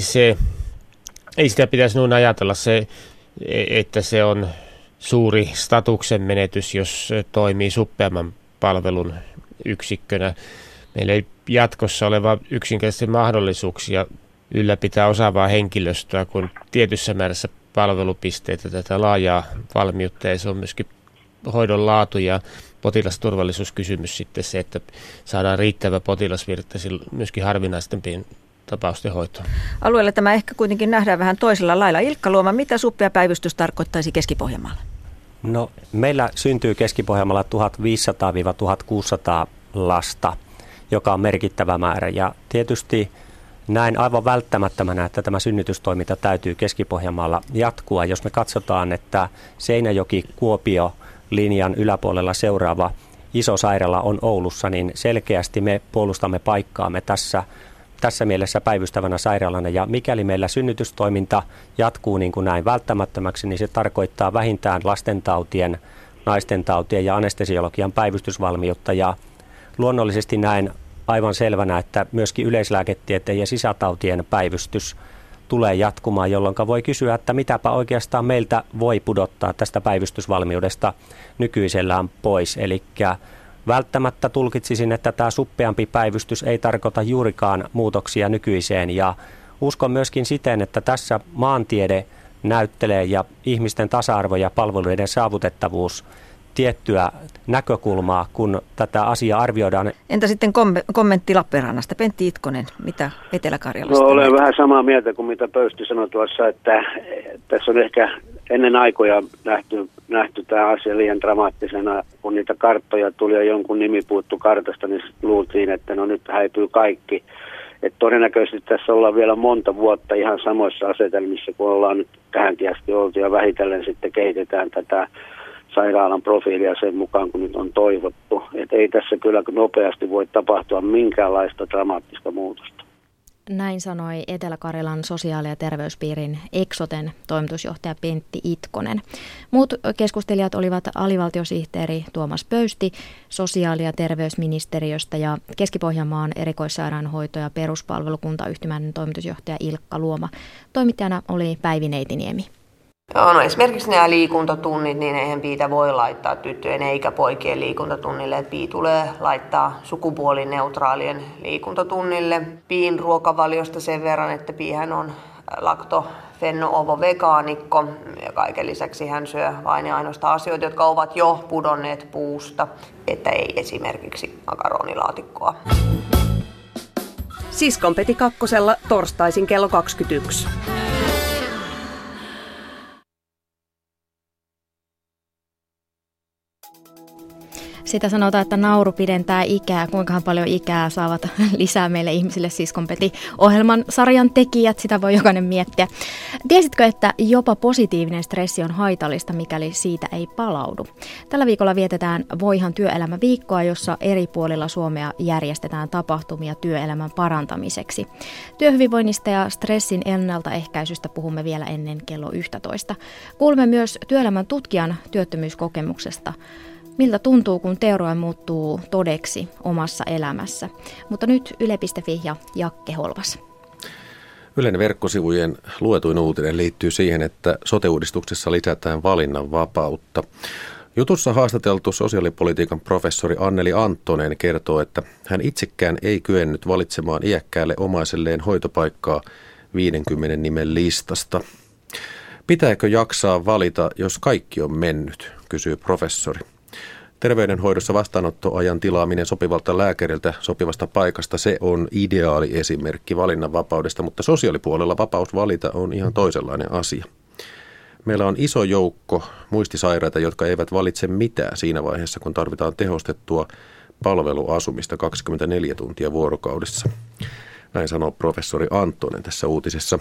sitä pitäisi noin ajatella että se on suuri statuksen menetys, jos toimii suppeamman palvelun yksikkönä. Meillä ei jatkossa ole vain yksinkertaisesti mahdollisuuksia ylläpitää osaavaa henkilöstöä, kun tietyssä määrässä palvelupisteitä tätä laajaa valmiutta, ja se on myöskin hoidon laatu ja potilasturvallisuuskysymys sitten se, että saadaan riittävä potilasvirta myöskin harvinaistempien tapausten hoitoon. Alueella tämä ehkä kuitenkin nähdään vähän toisella lailla. Ilkka Luoma, mitä suppea päivystys tarkoittaisi Keski-Pohjanmaalla? No, meillä syntyy Keski-Pohjanmaalla 1500-1600 lasta, joka on merkittävä määrä. Ja tietysti näin aivan välttämättömänä, että tämä synnytystoiminta täytyy Keski-Pohjanmaalla jatkua. Jos me katsotaan, että Seinäjoki-Kuopio-linjan yläpuolella seuraava iso sairaala on Oulussa, niin selkeästi me puolustamme paikkaamme tässä mielessä päivystävänä sairaalana. Ja mikäli meillä synnytystoiminta jatkuu niin kuin näin välttämättömäksi, niin se tarkoittaa vähintään lastentautien, naistentautien ja anestesiologian päivystysvalmiutta. Ja luonnollisesti näin aivan selvänä, että myöskin yleislääketieteen ja sisätautien päivystys tulee jatkumaan, jolloin voi kysyä, että mitäpä oikeastaan meiltä voi pudottaa tästä päivystysvalmiudesta nykyisellään pois. Eli välttämättä tulkitsisin, että tämä suppeampi päivystys ei tarkoita juurikaan muutoksia nykyiseen, ja uskon myöskin siten, että tässä maantiede näyttelee ja ihmisten tasa-arvo ja palveluiden saavutettavuus tiettyä näkökulmaa, kun tätä asiaa arvioidaan. Entä sitten kommentti Lappeenrannasta? Pentti Itkonen, mitä Etelä-Karjalasta? No, olen vähän samaa mieltä kuin mitä Pöysti sanoi tuossa, että tässä on ehkä ennen aikoja nähty tämä asia liian dramaattisena. Kun niitä karttoja tuli ja jonkun nimi puuttu kartasta, niin luultiin, että no nyt häipyy kaikki. Että todennäköisesti tässä ollaan vielä monta vuotta ihan samoissa asetelmissa, kun ollaan nyt tähänkin asti oltu, ja vähitellen sitten kehitetään tätä sairaalan profiilia sen mukaan, kun nyt on toivottu. Että ei tässä kyllä nopeasti voi tapahtua minkäänlaista dramaattista muutosta. Näin sanoi Etelä-Karjalan sosiaali- ja terveyspiirin Eksoten toimitusjohtaja Pentti Itkonen. Muut keskustelijat olivat alivaltiosihteeri Tuomas Pöysti sosiaali- ja terveysministeriöstä ja Keski-Pohjanmaan erikoissairaanhoito- ja peruspalvelukuntayhtymän toimitusjohtaja Ilkka Luoma. Toimittajana oli Päivi Neitiniemi. No esimerkiksi nämä liikuntatunnit, niin eihän Piitä voi laittaa tyttöjen eikä poikien liikuntatunnille. Pii tulee laittaa sukupuolineutraalien liikuntatunnille. Piin ruokavaliosta sen verran, että Piihän on laktofenno-ovo-vegaanikko ja kaiken lisäksi hän syö vain ja ainoastaan asioita, jotka ovat jo pudonneet puusta, että ei esimerkiksi makaronilaatikkoa. Siskonpeti kakkosella torstaisin kello 21. Sitä sanotaan, että nauru pidentää ikää. Kuinkahan paljon ikää saavat lisää meille ihmisille Siskonpeti-ohjelman sarjan tekijät, sitä voi jokainen miettiä. Tiesitkö, että jopa positiivinen stressi on haitallista, mikäli siitä ei palaudu? Tällä viikolla vietetään Voihan työelämäviikkoa, jossa eri puolilla Suomea järjestetään tapahtumia työelämän parantamiseksi. Työhyvinvoinnista ja stressin ennaltaehkäisystä puhumme vielä ennen kello 11. Kuulemme myös työelämän tutkijan työttömyyskokemuksesta. Miltä tuntuu, kun teoria muuttuu todeksi omassa elämässä. Mutta nyt Yle.fi ja Jakke Holvas. Ylen verkkosivujen luetuin uutinen liittyy siihen, että sote-uudistuksessa lisätään valinnanvapautta. Jutussa haastateltu sosiaalipolitiikan professori Anneli Anttonen kertoo, että hän itsekään ei kyennyt valitsemaan iäkkäälle omaiselleen hoitopaikkaa 50 nimen listasta. Pitääkö jaksaa valita, jos kaikki on mennyt, kysyy professori. Terveydenhoidossa vastaanottoajan tilaaminen sopivalta lääkäriltä sopivasta paikasta, se on ideaali esimerkki valinnanvapaudesta, mutta sosiaalipuolella vapaus valita on ihan toisenlainen asia. Meillä on iso joukko muistisairaita, jotka eivät valitse mitään siinä vaiheessa, kun tarvitaan tehostettua palveluasumista 24 tuntia vuorokaudessa. Näin sanoo professori Anttonen tässä uutisessa.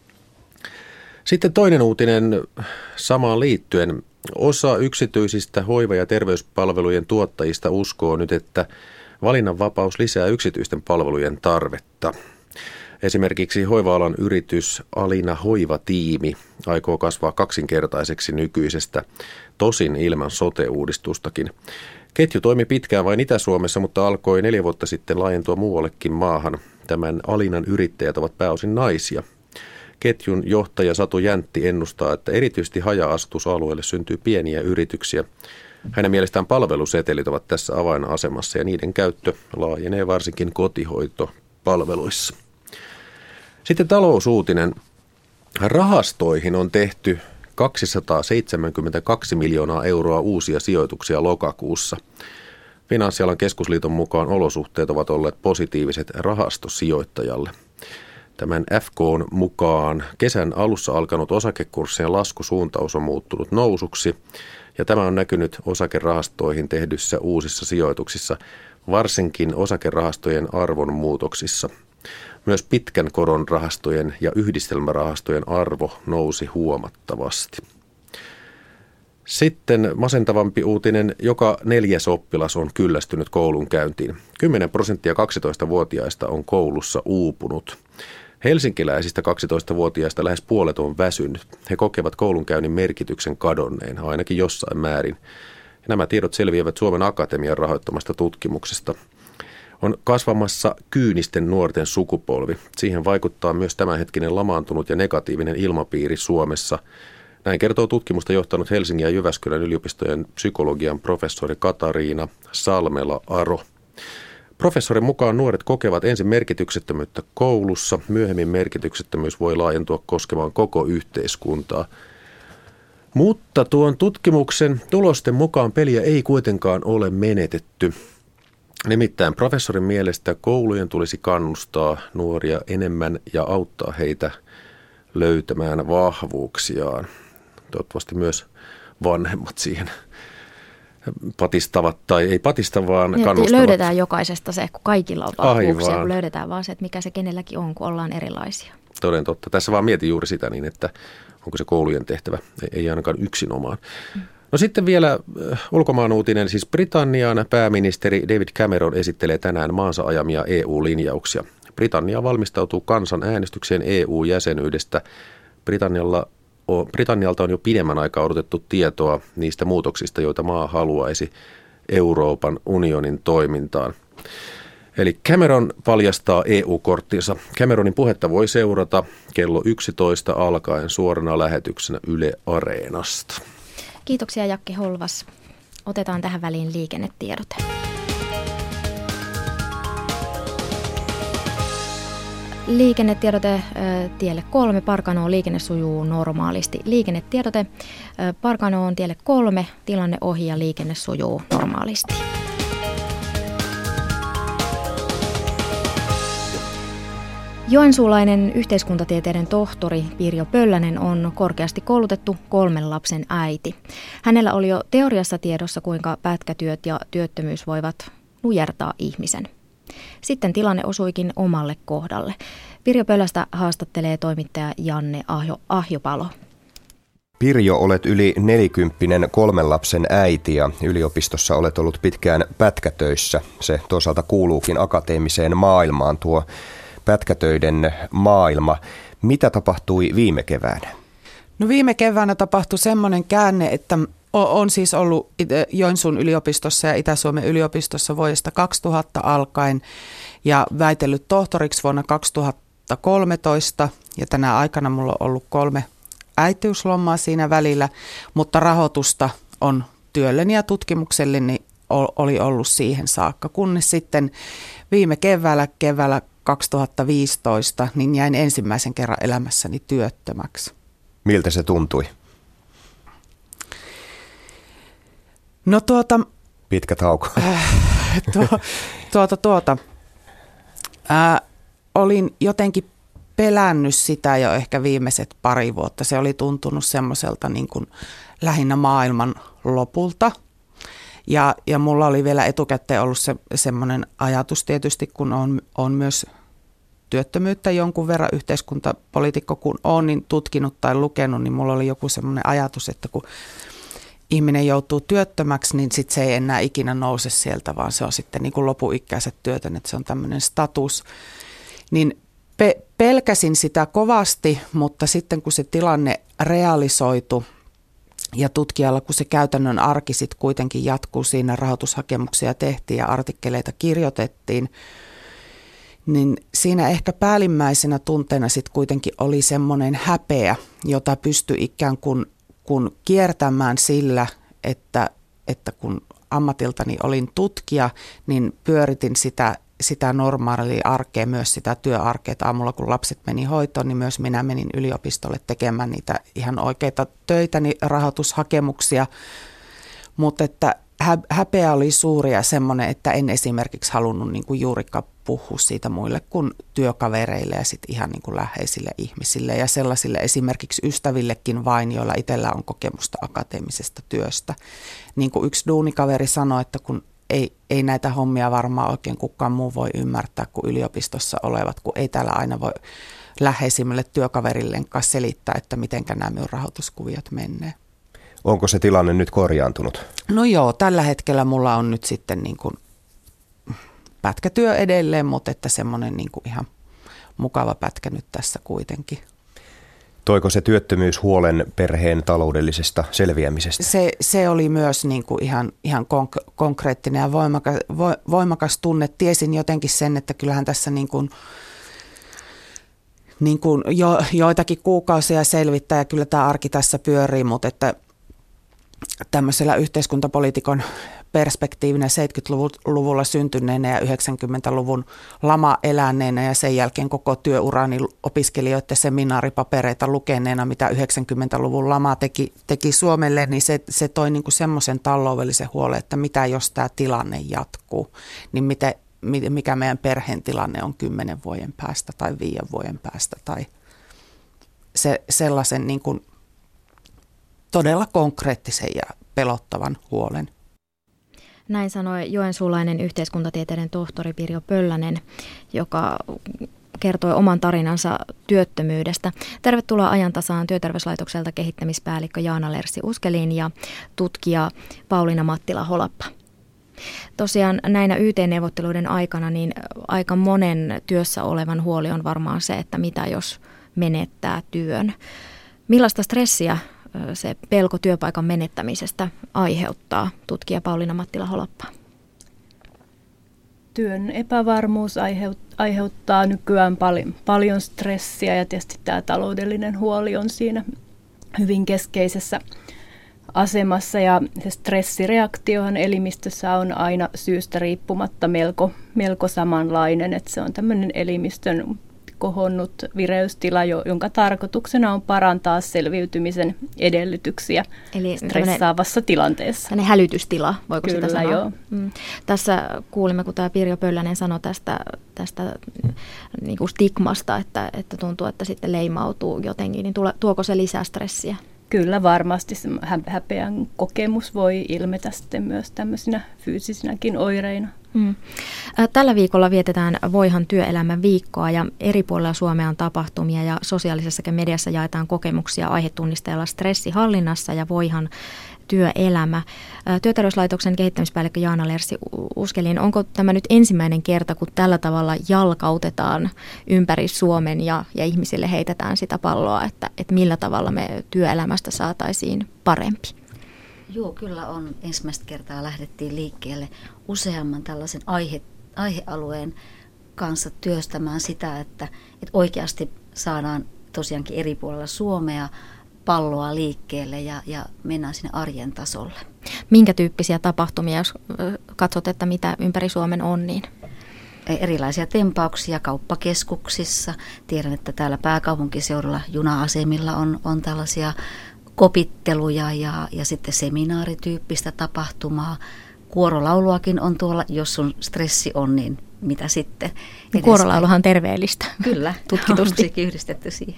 Sitten toinen uutinen samaan liittyen. Osa yksityisistä hoiva- ja terveyspalvelujen tuottajista uskoo nyt, että valinnanvapaus lisää yksityisten palvelujen tarvetta. Esimerkiksi hoiva-alan yritys Alina Hoivatiimi aikoo kasvaa kaksinkertaiseksi nykyisestä, tosin ilman sote-uudistustakin. Ketju toimi pitkään vain Itä-Suomessa, mutta alkoi 4 vuotta sitten laajentua muuallekin maahan. Tämän Alinan yrittäjät ovat pääosin naisia. Ketjun johtaja Satu Jäntti ennustaa, että erityisesti haja-asutusalueelle syntyy pieniä yrityksiä. Hänen mielestään palvelusetelit ovat tässä avainasemassa ja niiden käyttö laajenee varsinkin kotihoitopalveluissa. Sitten talousuutinen. Rahastoihin on tehty 272 miljoonaa euroa uusia sijoituksia lokakuussa. Finanssialan keskusliiton mukaan olosuhteet ovat olleet positiiviset rahastosijoittajalle. Tämän FK:n mukaan kesän alussa alkanut osakekurssien laskusuuntaus on muuttunut nousuksi ja tämä on näkynyt osakerahastoihin tehdyissä uusissa sijoituksissa, varsinkin osakerahastojen arvon muutoksissa. Myös pitkän koron rahastojen ja yhdistelmärahastojen arvo nousi huomattavasti. Sitten masentavampi uutinen, joka 4. oppilas on kyllästynyt koulunkäyntiin. 10% 12-vuotiaista on koulussa uupunut. Helsinkiläisistä 12-vuotiaista lähes puolet on väsynyt. He kokevat koulunkäynnin merkityksen kadonneen, ainakin jossain määrin. Nämä tiedot selviävät Suomen Akatemian rahoittamasta tutkimuksesta. On kasvamassa kyynisten nuorten sukupolvi. Siihen vaikuttaa myös tämänhetkinen lamaantunut ja negatiivinen ilmapiiri Suomessa. Näin kertoo tutkimusta johtanut Helsingin ja Jyväskylän yliopistojen psykologian professori Katariina Salmela-Aro. Professorin mukaan nuoret kokevat ensin merkityksettömyyttä koulussa, myöhemmin merkityksettömyys voi laajentua koskemaan koko yhteiskuntaa. Mutta tuon tutkimuksen tulosten mukaan peliä ei kuitenkaan ole menetetty. Nimittäin professorin mielestä koulujen tulisi kannustaa nuoria enemmän ja auttaa heitä löytämään vahvuuksiaan. Toivottavasti myös vanhemmat siihen patistavat tai ei patista, vaan kannustavat. Löydetään jokaisesta se, kun kaikilla on vahvuuksia, kun löydetään vaan se, että mikä se kenelläkin on, kun ollaan erilaisia. Toden totta. Tässä vaan mietin juuri sitä niin, että onko se koulujen tehtävä, ei ainakaan yksinomaan. No sitten vielä ulkomaan uutinen, siis Britannian pääministeri David Cameron esittelee tänään maansa ajamia EU-linjauksia. Britannia valmistautuu kansanäänestykseen EU-jäsenyydestä. Britannialta on jo pidemmän aikaa odotettu tietoa niistä muutoksista, joita maa haluaisi Euroopan unionin toimintaan. Eli Cameron paljastaa EU-korttinsa. Cameronin puhetta voi seurata kello 11 alkaen suorana lähetyksenä Yle Areenasta. Kiitoksia Jakke Holvas. Otetaan tähän väliin liikennetiedote. Liikennetiedote tielle 3. Parkanoon liikenne sujuu normaalisti. Liikennetiedote Parkanoon tielle 3. Tilanne ohi ja liikenne sujuu normaalisti. Joensuulainen yhteiskuntatieteiden tohtori Pirjo Pöllänen on korkeasti koulutettu 3 lapsen äiti. Hänellä oli jo teoriassa tiedossa, kuinka pätkätyöt ja työttömyys voivat nujertaa ihmisen. Sitten tilanne osuikin omalle kohdalle. Pirjo Pöllästä haastattelee toimittaja Janne Ahjopalo. Pirjo, olet yli 40 3 lapsen äiti ja yliopistossa olet ollut pitkään pätkätöissä. Se toisaalta kuuluukin akateemiseen maailmaan, tuo pätkätöiden maailma. Mitä tapahtui viime keväänä? No viime keväänä tapahtui semmoinen käänne, että on siis ollut Joensuun yliopistossa ja Itä-Suomen yliopistossa vuodesta 2000 alkaen ja väitellyt tohtoriksi vuonna 2013 ja tänä aikana mulla on ollut 3 äitiyslomaa siinä välillä, mutta rahoitusta on työlleni ja tutkimukselleni oli ollut siihen saakka, kunnes sitten viime keväällä 2015 niin jäin ensimmäisen kerran elämässäni työttömäksi. Miltä se tuntui? No pitkä tauko. Olin jotenkin pelännyt sitä jo ehkä viimeiset 2 vuotta. Se oli tuntunut semmoiselta niin kuin lähinnä maailman lopulta. Ja mulla oli vielä etukäteen ollut semmoinen ajatus tietysti, kun on myös työttömyyttä jonkun verran yhteiskuntapoliitikko kun on, niin tutkinut tai lukenut, niin mulla oli joku semmoinen ajatus, että kun ihminen joutuu työttömäksi, niin sit se ei enää ikinä nouse sieltä, vaan se on sitten niin kuin lopuikäiset työtön, että se on tämmöinen status. Niin pelkäsin sitä kovasti, mutta sitten kun se tilanne realisoitu ja tutkijalla, kun se käytännön arki sitten kuitenkin jatkuu, siinä rahoitushakemuksia tehtiin ja artikkeleita kirjoitettiin, niin siinä ehkä päällimmäisenä tunteena sitten kuitenkin oli semmoinen häpeä, jota pystyi ikään kuin kiertämään sillä, että kun ammatiltani olin tutkija, niin pyöritin sitä normaalia arkea, myös sitä työarkea, että aamulla kun lapset meni hoitoon, niin myös minä menin yliopistolle tekemään niitä ihan oikeita töitä, niin rahoitushakemuksia, mutta että häpeä oli suuri ja semmoinen, että en esimerkiksi halunnut niin kuin juurikaan puhua siitä muille kuin työkavereille ja sitten ihan niin kuin läheisille ihmisille ja sellaisille esimerkiksi ystävillekin vain, joilla itsellä on kokemusta akateemisesta työstä. Niin kuin yksi duunikaveri sanoi, että kun ei näitä hommia varmaan oikein kukaan muu voi ymmärtää kuin yliopistossa olevat, kun ei täällä aina voi läheisimmille työkaverilleen kanssa selittää, että mitenkä nämä minun rahoituskuviot menee. Onko se tilanne nyt korjaantunut? No joo, tällä hetkellä mulla on nyt sitten niin kuin pätkätyö edelleen, mutta että semmoinen niin kuin ihan mukava pätkä nyt tässä kuitenkin. Toiko se työttömyys huolen perheen taloudellisesta selviämisestä? Se oli myös niin kuin ihan konkreettinen ja voimakas tunne. Tiesin jotenkin sen, että kyllähän tässä niin kuin joitakin kuukausia selvittää ja kyllä tämä arki tässä pyörii, mutta että tämmöisellä yhteiskuntapoliitikon perspektiivinä 70-luvulla syntyneenä ja 90-luvun lama eläneenä ja sen jälkeen koko työurani opiskelijoiden seminaaripapereita lukeneena, mitä 90-luvun lama teki Suomelle, niin se toi niinku semmoisen taloudellisen huolen, että mitä jos tämä tilanne jatkuu, niin mikä meidän perheen tilanne on 10 vuoden päästä tai 5 vuoden päästä tai sellaisen niin kuin todella konkreettisen ja pelottavan huolen. Näin sanoi joensuulainen yhteiskuntatieteiden tohtori Pirjo Pöllänen, joka kertoi oman tarinansa työttömyydestä. Tervetuloa Ajantasaan Työterveyslaitokselta kehittämispäällikkö Jaana Lersi Uskelin ja tutkija Pauliina Mattila-Holappa. Tosiaan näinä YT-neuvotteluiden aikana niin aika monen työssä olevan huoli on varmaan se, että mitä jos menettää työn. Millaista stressiä se pelko työpaikan menettämisestä aiheuttaa, tutkija Pauliina Mattila-Holappa? Työn epävarmuus aiheuttaa nykyään paljon stressiä ja tietysti tämä taloudellinen huoli on siinä hyvin keskeisessä asemassa ja se stressireaktiohan elimistössä on aina syystä riippumatta melko samanlainen, että se on tämmöinen elimistön kohonnut vireystila, jonka tarkoituksena on parantaa selviytymisen edellytyksiä eli stressaavassa tilanteessa. Tällainen hälytystila, voiko Kyllä, sitä sanoa? Joo. Tässä kuulimme, kun tämä Pirjo Pöllänen sanoi tästä niin kuin stigmasta, että tuntuu, että sitten leimautuu jotenkin, niin tuoko se lisää stressiä? Kyllä varmasti se häpeän kokemus voi ilmetä sitten myös tämmöisinä fyysisinäkin oireina. Tällä viikolla vietetään Voihan työelämän viikkoa ja eri puolilla Suomea on tapahtumia ja sosiaalisessa mediassa jaetaan kokemuksia aihetunnisteella stressihallinnassa ja Voihan työelämä. Työterveyslaitoksen kehittämispäällikkö Jaana Lersi-Uskelin, onko tämä nyt ensimmäinen kerta, kun tällä tavalla jalkautetaan ympäri Suomen ja ihmisille heitetään sitä palloa, että millä tavalla me työelämästä saataisiin parempi? Joo, kyllä on. Ensimmäistä kertaa lähdettiin liikkeelle useamman tällaisen aihealueen kanssa työstämään sitä, että oikeasti saadaan tosiaankin eri puolilla Suomea palloa liikkeelle ja mennään sinne arjen tasolle. Minkä tyyppisiä tapahtumia, jos katsot, että mitä ympäri Suomen on, niin? Erilaisia tempauksia kauppakeskuksissa. Tiedän, että täällä pääkaupunkiseudulla juna-asemilla on tällaisia kopitteluja ja sitten seminaarityyppistä tapahtumaa. Kuorolauluakin on tuolla, jos sun stressi on, niin mitä sitten? Kuorolauluhan on terveellistä. Kyllä, tutkitusti yhdistetty siihen.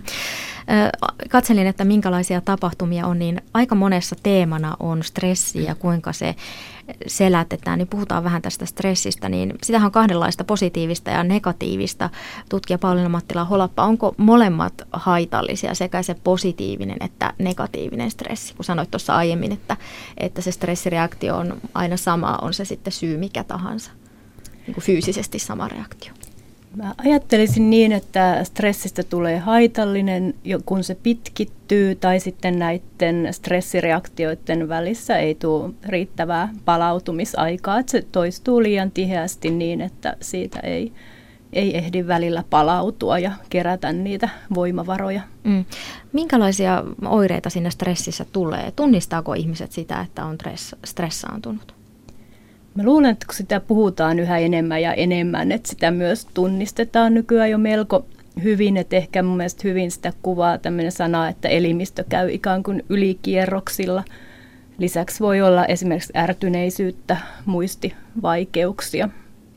Katselin, että minkälaisia tapahtumia on, niin aika monessa teemana on stressi ja kuinka se selätetään. Niin puhutaan vähän tästä stressistä, niin sitähän on kahdenlaista, positiivista ja negatiivista. Tutkija Pauliina Mattila-Holappa, onko molemmat haitallisia, sekä se positiivinen että negatiivinen stressi? Kun sanoit tuossa aiemmin, että se stressireaktio on aina sama, on se sitten syy mikä tahansa. Niin kuin fyysisesti sama reaktio. Mä ajattelisin niin, että stressistä tulee haitallinen, kun se pitkittyy tai sitten näiden stressireaktioiden välissä ei tule riittävää palautumisaikaa. Että se toistuu liian tiheästi niin, että siitä ei ehdi välillä palautua ja kerätä niitä voimavaroja. Minkälaisia oireita siinä stressissä tulee? Tunnistaako ihmiset sitä, että on stressaantunut? Mä luulen, että kun sitä puhutaan yhä enemmän ja enemmän, että sitä myös tunnistetaan nykyään jo melko hyvin, että ehkä mun mielestä hyvin sitä kuvaa tämmöinen sana, että elimistö käy ikään kuin ylikierroksilla. Lisäksi voi olla esimerkiksi ärtyneisyyttä, muistivaikeuksia.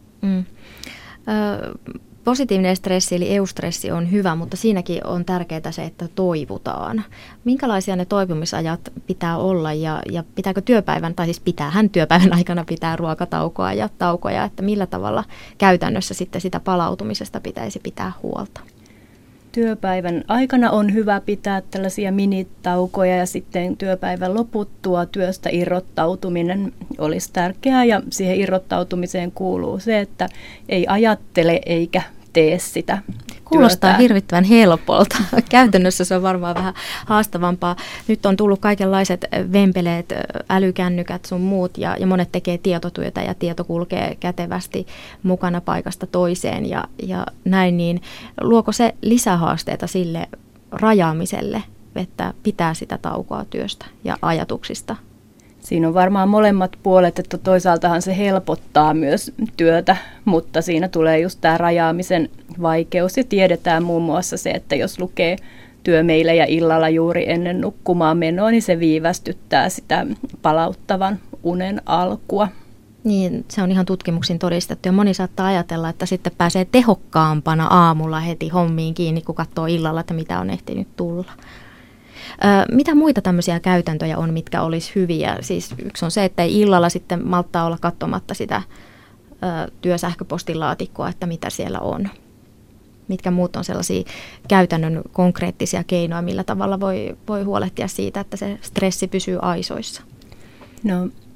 Positiivinen stressi eli eustressi on hyvä, mutta siinäkin on tärkeää se, että toivutaan. Minkälaisia ne toipumisajat pitää olla ja pitääkö työpäivän, tai siis pitäähän työpäivän aikana pitää ruokataukoa ja taukoja, että millä tavalla käytännössä sitten sitä palautumisesta pitäisi pitää huolta? Työpäivän aikana on hyvä pitää tällaisia minitaukoja ja sitten työpäivän loputtua työstä irrottautuminen olisi tärkeää ja siihen irrottautumiseen kuuluu se, että ei ajattele eikä tee sitä Kuulostaa työtä. hirvittävän helpolta. Käytännössä se on varmaan vähän haastavampaa. Nyt on tullut kaikenlaiset vempeleet, älykännykät sun muut ja monet tekee tietotyötä ja tieto kulkee kätevästi mukana paikasta toiseen ja näin. Niin luoko se lisähaasteita sille rajaamiselle, että pitää sitä taukoa työstä ja ajatuksista? Siinä on varmaan molemmat puolet, että toisaaltahan se helpottaa myös työtä, mutta siinä tulee just tämä rajaamisen vaikeus ja tiedetään muun muassa se, että jos lukee työmeilejä illalla juuri ennen nukkumaan menoa, niin se viivästyttää sitä palauttavan unen alkua. Niin, se on ihan tutkimuksin todistettu ja moni saattaa ajatella, että sitten pääsee tehokkaampana aamulla heti hommiin kiinni, kun katsoo illalla, että mitä on ehtinyt tulla. Mitä muita tämmöisiä käytäntöjä on, mitkä olisi hyviä? Siis yksi on se, että ei illalla sitten malttaa olla katsomatta sitä työsähköpostilaatikkoa, että mitä siellä on. Mitkä muut on sellaisia käytännön konkreettisia keinoja, millä tavalla voi huolehtia siitä, että se stressi pysyy aisoissa? No,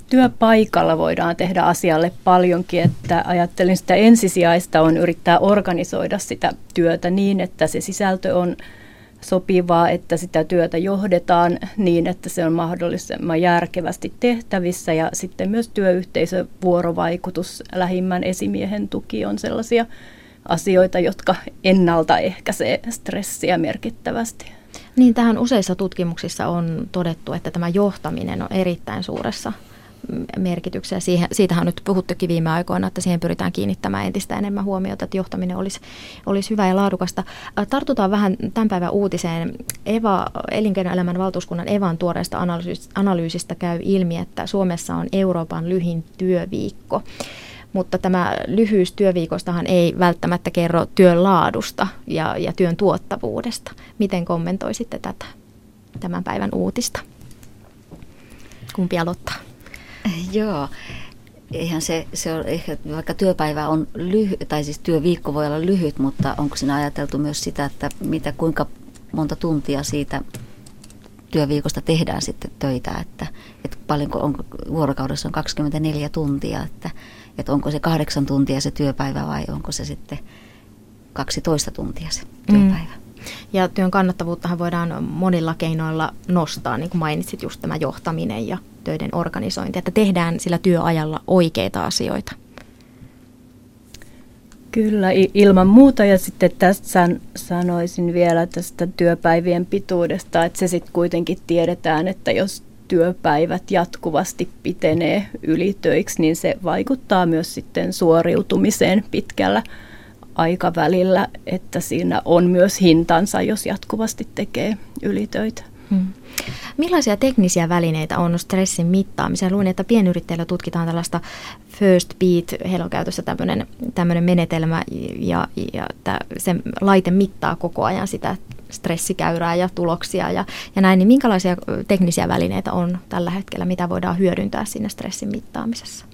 työpaikalla voidaan tehdä asialle paljonkin, että ajattelin sitä ensisijaista on yrittää organisoida sitä työtä niin, että se sisältö on sopivaa, että sitä työtä johdetaan niin, että se on mahdollisimman järkevästi tehtävissä ja sitten myös työyhteisön vuorovaikutus, lähimmän esimiehen tuki on sellaisia asioita, jotka ennaltaehkäisee stressiä merkittävästi. Niin, tähän useissa tutkimuksissa on todettu, että tämä johtaminen on erittäin suuressa merkityksessä. Siitähän on nyt puhuttukin viime aikoina, että siihen pyritään kiinnittämään entistä enemmän huomiota, että johtaminen olisi hyvä ja laadukasta. Tartutaan vähän tämän päivän uutiseen. Elinkeinoelämän valtuuskunnan EVAn tuoreesta analyysistä käy ilmi, että Suomessa on Euroopan lyhin työviikko. Mutta tämä lyhyys työviikostahan ei välttämättä kerro työn laadusta ja työn tuottavuudesta. Miten kommentoisitte tätä tämän päivän uutista? Kumpi aloittaa? Joo, eihän se on ehkä, vaikka työpäivä on lyhyt, tai siis työviikko voi olla lyhyt, mutta onko siinä ajateltu myös sitä, että kuinka monta tuntia siitä työviikosta tehdään sitten töitä, että paljonko onko vuorokaudessa on 24 tuntia, että onko se 8 tuntia se työpäivä vai onko se sitten 12 tuntia se työpäivä. Ja työn kannattavuuttahan voidaan monilla keinoilla nostaa, niin kuin mainitsit, just tämä johtaminen ja töiden organisointi, että tehdään sillä työajalla oikeita asioita. Kyllä, ilman muuta. Ja sitten tästä sanoisin vielä tästä työpäivien pituudesta, että se sitten kuitenkin tiedetään, että jos työpäivät jatkuvasti pitenee ylitöiksi, niin se vaikuttaa myös sitten suoriutumiseen pitkällä aikavälillä, että siinä on myös hintansa, jos jatkuvasti tekee ylitöitä. Millaisia teknisiä välineitä on stressin mittaamiseen? Luin, että pienyrittäjillä tutkitaan tällaista First Beat, heillä on käytössä tämmöinen menetelmä ja se laite mittaa koko ajan sitä stressikäyrää ja tuloksia ja näin. Niin minkälaisia teknisiä välineitä on tällä hetkellä, mitä voidaan hyödyntää siinä stressin mittaamisessa?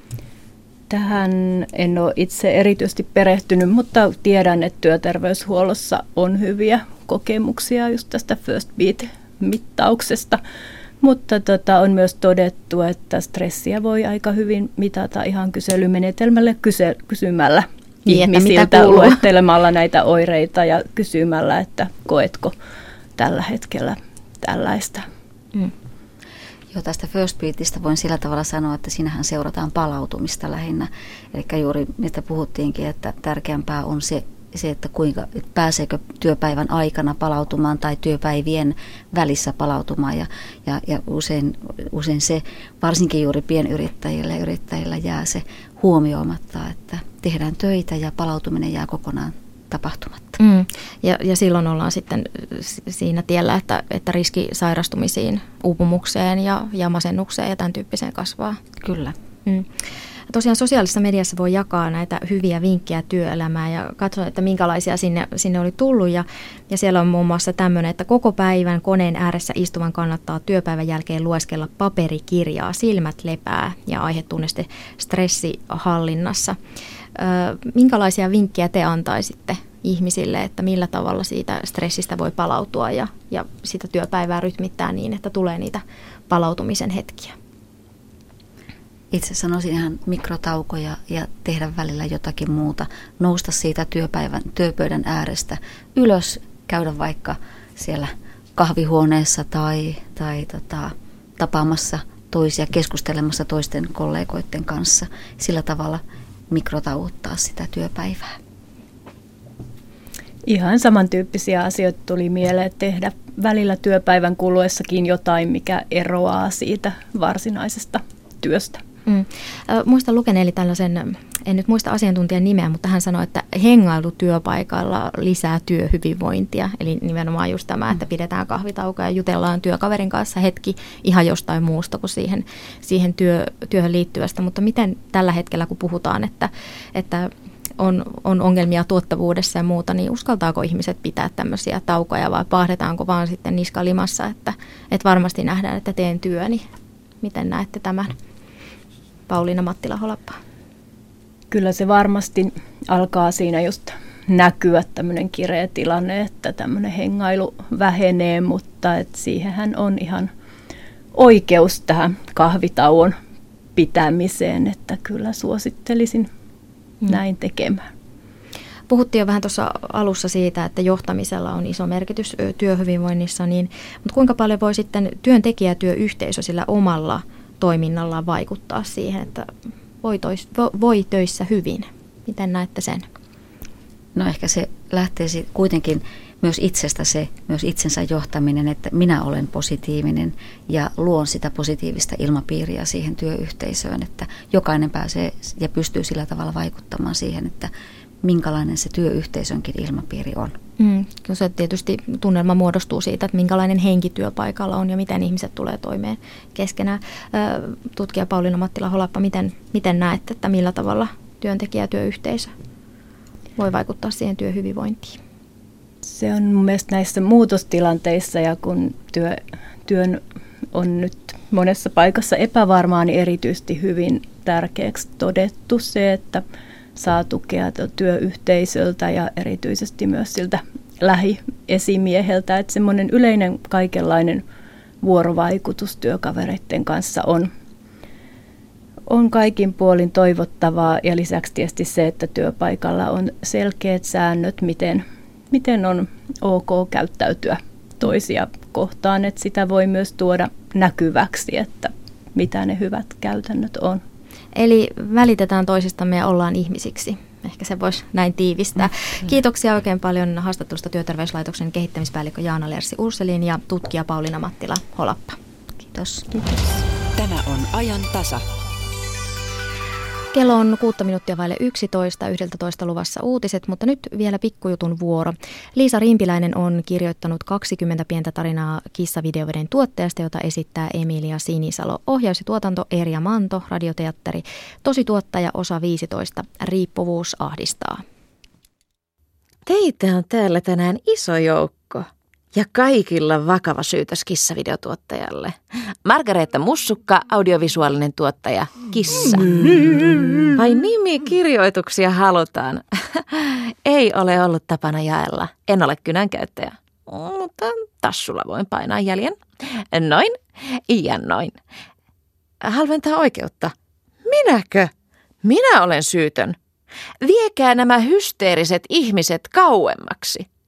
Tähän en ole itse erityisesti perehtynyt, mutta tiedän, että työterveyshuollossa on hyviä kokemuksia just tästä First Beat-mittauksesta. Mutta on myös todettu, että stressiä voi aika hyvin mitata ihan kyselymenetelmällä kysymällä ihmisiltä, luettelemalla näitä oireita ja kysymällä, että koetko tällä hetkellä tällaista. Joo, tästä First Beatistä voin sillä tavalla sanoa, että siinähän seurataan palautumista lähinnä. Eli juuri mistä puhuttiinkin, että tärkeämpää on se, että pääseekö työpäivän aikana palautumaan tai työpäivien välissä palautumaan. Ja usein se, varsinkin juuri pienyrittäjillä ja yrittäjillä jää se huomioimatta, että tehdään töitä ja palautuminen jää kokonaan tapahtumatta. Ja silloin ollaan sitten siinä tiellä, että riski sairastumisiin, uupumukseen ja masennukseen ja tämän tyyppiseen kasvaa. Kyllä. Tosiaan sosiaalisessa mediassa voi jakaa näitä hyviä vinkkejä työelämään ja katsoa, että minkälaisia sinne oli tullut. Ja siellä on muun muassa tämmöinen, että koko päivän koneen ääressä istuvan kannattaa työpäivän jälkeen lueskella paperikirjaa, silmät lepää ja aihetunniste stressihallinnassa. Minkälaisia vinkkejä te antaisitte ihmisille, että millä tavalla siitä stressistä voi palautua ja sitä työpäivää rytmittää niin, että tulee niitä palautumisen hetkiä? Itse sanoisin ihan mikrotaukoja ja tehdä välillä jotakin muuta. Nousta siitä työpöydän äärestä ylös, käydä vaikka siellä kahvihuoneessa tai tapaamassa toisia, keskustelemassa toisten kollegoiden kanssa. Sillä tavalla mikrotauottaa sitä työpäivää. Ihan samantyyppisiä asioita tuli mieleen, tehdä välillä työpäivän kuluessakin jotain, mikä eroaa siitä varsinaisesta työstä. Muistan lukeneeni tällaisen, en nyt muista asiantuntijan nimeä, mutta hän sanoi, että hengailu työpaikalla lisää työhyvinvointia. Eli nimenomaan just tämä, että pidetään kahvitaukoa ja jutellaan työkaverin kanssa hetki ihan jostain muusta kuin siihen työhön liittyvästä. Mutta miten tällä hetkellä, kun puhutaan, että on ongelmia tuottavuudessa ja muuta, niin uskaltaako ihmiset pitää tämmöisiä taukoja vai paahdetaanko vaan sitten niskalimassa, että varmasti nähdään, että teen työni. Miten näette tämän? Pauliina Mattila-Holappa. Kyllä se varmasti alkaa siinä just näkyä tämmöinen kireä tilanne, että tämmöinen hengailu vähenee, mutta siihenhän on ihan oikeus tähän kahvitauon pitämiseen, että kyllä suosittelisin näin tekemään. Puhuttiin jo vähän tuossa alussa siitä, että johtamisella on iso merkitys työhyvinvoinnissa, mutta kuinka paljon voi sitten työntekijä- ja työyhteisö sillä omalla toiminnallaan vaikuttaa siihen, että voi töissä hyvin? Miten näette sen? No ehkä se lähtee kuitenkin myös itsestä myös itsensä johtaminen, että minä olen positiivinen ja luon sitä positiivista ilmapiiriä siihen työyhteisöön, että jokainen pääsee ja pystyy sillä tavalla vaikuttamaan siihen, että minkälainen se työyhteisönkin ilmapiiri on. Se tietysti tunnelma muodostuu siitä, että minkälainen henki työpaikalla on ja miten ihmiset tulee toimeen keskenään. Tutkija Pauliina Mattila-Holappa, miten näette, että millä tavalla työntekijä ja työyhteisö voi vaikuttaa siihen työhyvinvointiin? Se on mun mielestä näissä muutostilanteissa ja kun työn on nyt monessa paikassa epävarmaa, niin erityisesti hyvin tärkeäksi todettu se, että saa tukea työyhteisöltä ja erityisesti myös siltä lähiesimieheltä, että semmoinen yleinen kaikenlainen vuorovaikutus työkavereiden kanssa on kaikin puolin toivottavaa ja lisäksi tietysti se, että työpaikalla on selkeät säännöt, miten on ok käyttäytyä toisia kohtaan, että sitä voi myös tuoda näkyväksi, että mitä ne hyvät käytännöt on. Eli välitetään toisistamme ja ollaan ihmisiksi. Ehkä se voisi näin tiivistää. Kiitoksia oikein paljon haastattelusta Työterveyslaitoksen kehittämispäällikkö Jaana Lersi-Urselin ja tutkija Pauliina Mattila-Holappa. Kiitos. Tämä on ajan tasa. Kello on 6 minuuttia vaille 11 luvassa uutiset, mutta nyt vielä pikkujutun vuoro. Liisa Rimpiläinen on kirjoittanut 20 pientä tarinaa kissavideoiden tuottajasta, jota esittää Emilia Sinisalo. Ohjaus ja tuotanto Erja Manto, radioteatteri, tosituottaja osa 15, riippuvuus ahdistaa. Teitä on täällä tänään iso joukko. Ja kaikilla vakava syytös kissavideotuottajalle. Margareetta Mussukka, audiovisuaalinen tuottaja, kissa. Vai nimikirjoituksia halutaan? Ei ole ollut tapana jaella. En ole kynänkäyttäjä, mutta tassulla voin painaa jäljen. Noin ja noin. Halventaa oikeutta. Minäkö? Minä olen syytön. Viekää nämä hysteeriset ihmiset kauemmaksi.